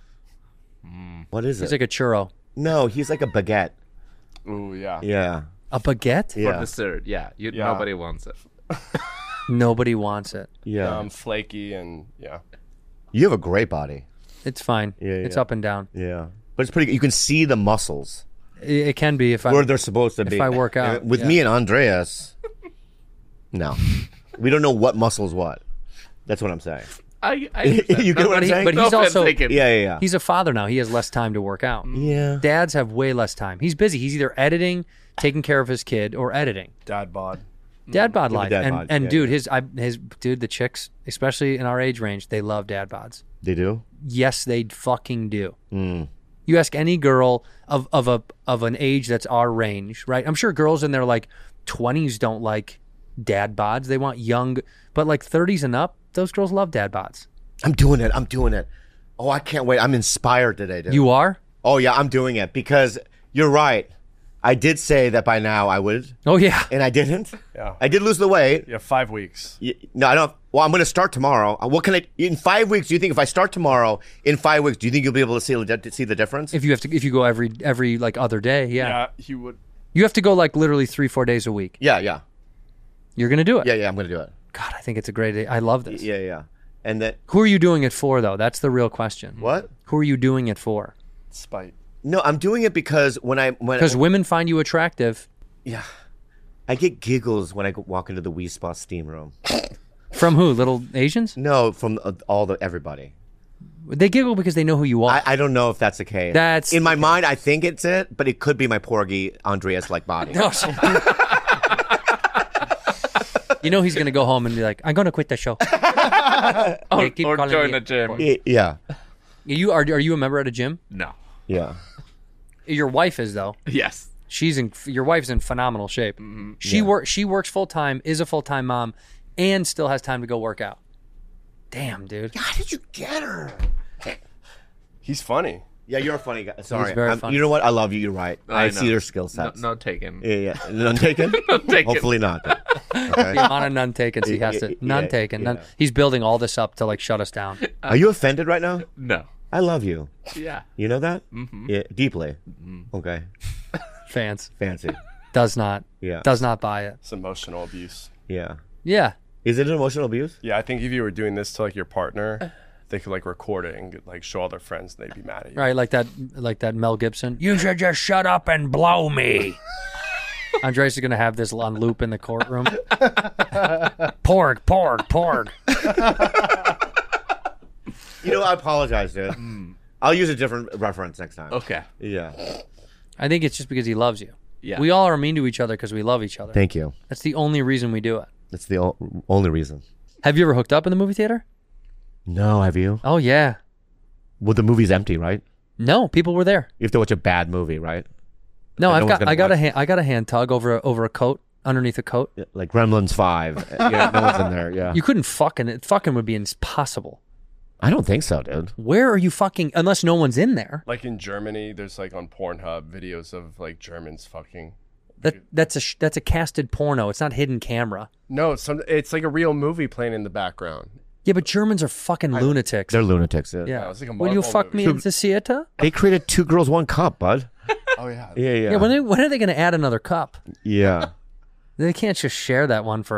What is He's it? like a churro. No, he's like a baguette. Ooh, yeah. Yeah. A baguette? For Yeah. dessert, yeah. You, Yeah. Nobody wants it. Nobody wants it. Yeah. Um, flaky and yeah. You have a great body. It's fine. Yeah, It's yeah. up and down. Yeah. But it's pretty. You can see the muscles It, it can be if I where they're supposed to if be. I work out. And with yeah. me and Andreas, no, we don't know what muscles what. That's what I'm saying. I, I You get what but, I'm he- saying? but No he's offense also taken. Yeah, yeah, yeah. he's a father now. He has less time to work out. Yeah. Dads have way less time. He's busy. He's either editing, taking care of his kid, or editing. Dad bod. Dad bod Yeah, life. dad and bods, and yeah, dude, yeah. his I, his dude, the chicks, especially in our age range, they love dad bods. They do. Yes, they fucking do. Mm. You ask any girl of of a of an age that's our range, right? I'm sure girls in their like twenties don't like dad bods. They want young, but like thirties and up, those girls love dad bods. I'm doing it. I'm doing it. Oh, I can't wait. I'm inspired today, dude. You are? Oh yeah, I'm doing it because you're right. I did say that by now I would, Oh yeah. and I didn't. Yeah. I did lose the weight. Yeah, five weeks. Y- No, I don't. Well, I'm going to start tomorrow. Uh, What can I? In five weeks, do you think if I start tomorrow, in five weeks, do you think you'll be able to see to see the difference? If you have to, if you go every every like other day, yeah. Yeah, he would. You have to go like literally three four days a week. Yeah, yeah, You're gonna do it. yeah, yeah. I'm going to do it. God, I think it's a great day. I love this. Yeah, yeah. And that Who are you doing it for, though? That's the real question. what? Who are you doing it for? Spite. No, I'm doing it because when I when Because women find you attractive. yeah, I get giggles when I go- walk into the Wii Spa steam room. From who? Little Asians? No, from uh, all the everybody. They giggle because they know who you are. I, I don't know if that's the case. That's- in my mind. I think it's it, but it could be my porgy Andreas like body. No. You know he's gonna go home and be like, "I'm gonna quit the show." Or, They keep or calling join me- a gym. Y- Yeah, You are? Are you a member at a gym? No. yeah. Your wife is though. Yes. She's in. Your wife's in phenomenal shape. She Yeah. work. She works full time. Is a full time mom, and still has time to go work out. Damn, dude. How did you get her? He's funny. Yeah, you're a funny guy. Sorry, very I'm- funny. you know what? I love you. You're right. I, I see know. your skill No, sets. no taken. Yeah, yeah. None taken. taken. Hopefully not. then. Okay. The amount of none taken, so he has to Yeah, none yeah, taken. None, yeah. He's building all this up to like shut us down. Are you offended right now? No. I love you. Yeah. You know that? Mm-hmm. Yeah, deeply. Okay. Fans Fancy. does not. Yeah. Does not buy it. It's emotional abuse. Yeah. Yeah. Is it an emotional abuse? Yeah, I think if you were doing this to like your partner, they could like record it and like show all their friends and they'd be mad at you. Right, like that, like that Mel Gibson. You should just shut up and blow me. Andres is gonna have this on loop in the courtroom. Porg, porg, porg. You know, I apologize, dude. I'll use a different reference next time. Okay. Yeah. I think it's just because he loves you. Yeah. We all are mean to each other because we love each other. Thank you. That's the only reason we do it. That's the o- only reason. Have you ever hooked up in the movie theater? No, have you? Oh yeah. Well, the movie's empty, right? No, people were there. You have to watch a bad movie, right? No, Like, I've no one's got gonna I got a watch- hand I got a hand tug over a, over a coat underneath a coat. Yeah, like Gremlins five. Yeah, no one's in there. Yeah. You couldn't fucking it. Fucking would be impossible. I don't think so, dude. Where are you fucking unless no one's in there? Like in Germany, there's like on Pornhub videos of like Germans fucking. That that's a sh- that's a casted porno. It's not hidden camera. No, it's some it's like a real movie playing in the background. Yeah, but Germans are fucking lunatics. They're lunatics. Yeah. Yeah. it was like a Will you Marvel fuck movie. me in the theater? They created Two Girls, One Cup, bud. Oh yeah. Yeah, yeah. Yeah. when, they, when are they going to add another cup? yeah. They can't just share that one forever.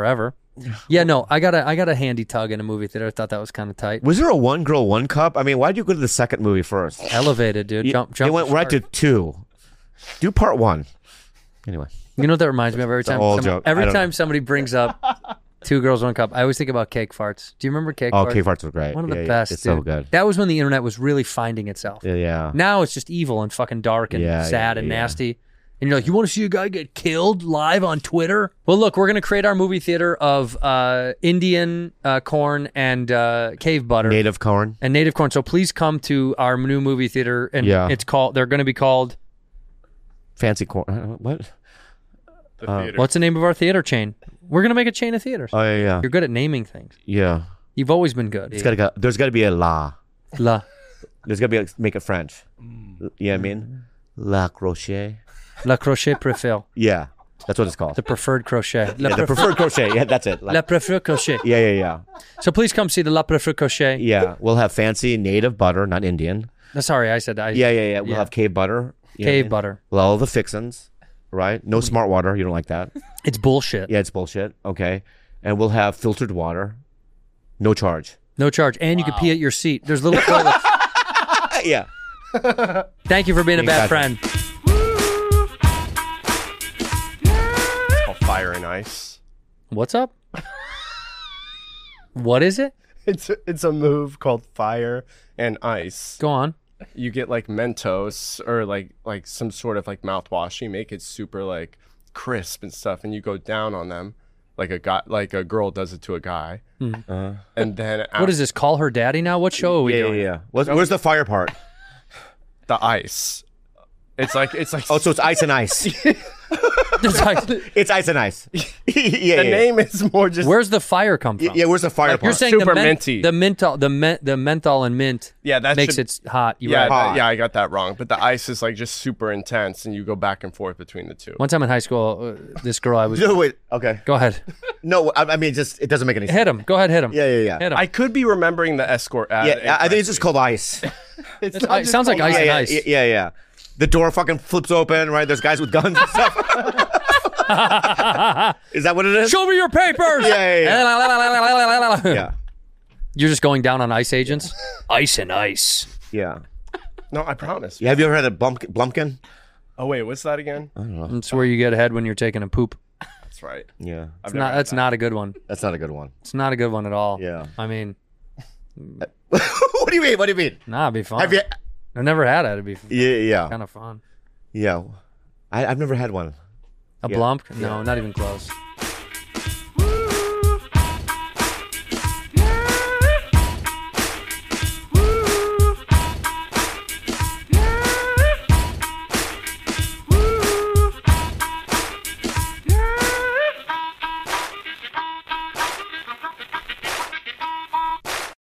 Yeah, no, I got a I got a handy tug in a movie theater. I thought that was kind of tight. Was there a one girl, one cup? I mean, why'd you go to the second movie first? Elevated, dude. You, jump, jump. you went right to two. Do part one. Anyway. You know what that reminds me of every It's an time. old Some, joke. every I don't time know. somebody brings up two girls, one cup, I always think about cake farts. Do you remember cake Oh, farts? cake farts was great. One of Yeah, the yeah. best. It's dude. so good. That was when the internet was really finding itself. Yeah, yeah. Now it's just evil and fucking dark and Yeah, sad yeah, and yeah. nasty. And you're like, you want to see a guy get killed live on Twitter? Well, look, we're going to create our movie theater of uh, Indian uh, corn and uh, cave butter. Native corn. And native corn. So please come to our new movie theater. And Yeah. it's called, they're going to be called, Fancy corn. uh, What? The Uh, theater. what's the name of our theater chain? We're going to make a chain of theaters. Oh, yeah, yeah. You're good at naming things. Yeah. You've always been good. It's gotta go, there's got to be a la. La. There's got to be a, make it French. You know what I mean? La crochet. La crochet préféré. Yeah. That's what it's called. The preferred crochet. La yeah, the prefer- preferred crochet. Yeah, that's it. La- La préférée crochet. yeah, yeah, yeah. So please come see the La préférée crochet. Yeah. We'll have fancy native butter, not Indian. No, sorry, I said that. I, Yeah, yeah, yeah. We'll Yeah. have cave butter. you know what I Cave mean? butter. Well, all the fixins, right? No smart water. You don't like that. It's bullshit. Yeah, it's bullshit. Okay. And we'll have filtered water. No charge. No charge. And you can pee at your seat. There's little toilets. yeah. Thank you for being a bad Exactly. friend. It's called Fire and Ice. What's up? What is it? It's a, it's a move called Fire and Ice. Go on. You get like Mentos or like like some sort of like mouthwash. You make it super like crisp and stuff, and you go down on them like a guy, like a girl does it to a guy, Uh, and then What is this? Call Her Daddy now? What show are we yeah, yeah, doing? yeah. What's, where's the fire part? the ice? It's like it's like Oh, so it's ice and ice. It's like, It's ice and ice. yeah, the yeah, name is more just where's the fire come from? yeah. Yeah, where's the fire Like, part? You're saying Super the men- minty. the menthol, the men- the menthol and mint yeah that makes should, it hot. You're yeah right. Hot. that- yeah I got that wrong, but the ice is like just super intense, and you go back and forth between the two. One time in high school, uh, this girl I was. No, wait. Okay. Go ahead. No, I, I mean, just it doesn't make any sense. Hit him. Go ahead. Hit him. Yeah, yeah, yeah. Hit him. I could be remembering the escort ad. Yeah, I think it's just called ice. It's It's- not it just sounds like called ice yeah, and yeah, ice. yeah, yeah, yeah. The door fucking flips open, right? There's guys with guns and stuff. Is that what it is? Show me your papers. Yeah, yeah, Yeah, You're just going down on ICE agents. Ice and ice. yeah. No, I promise. Yeah, have you ever had a blump- blumpkin? Oh wait, what's that again? That's where you get ahead when you're taking a poop. That's right. Yeah, It's not. That's not a good one. that's not a good one. It's not a good one at all. Yeah. I mean, What do you mean? What do you mean? nah, it'd be fun. Have you? I've never had it. It'd be Yeah, yeah, kind of fun. yeah. I, I've never had one. A Yeah. blump? No, not even close.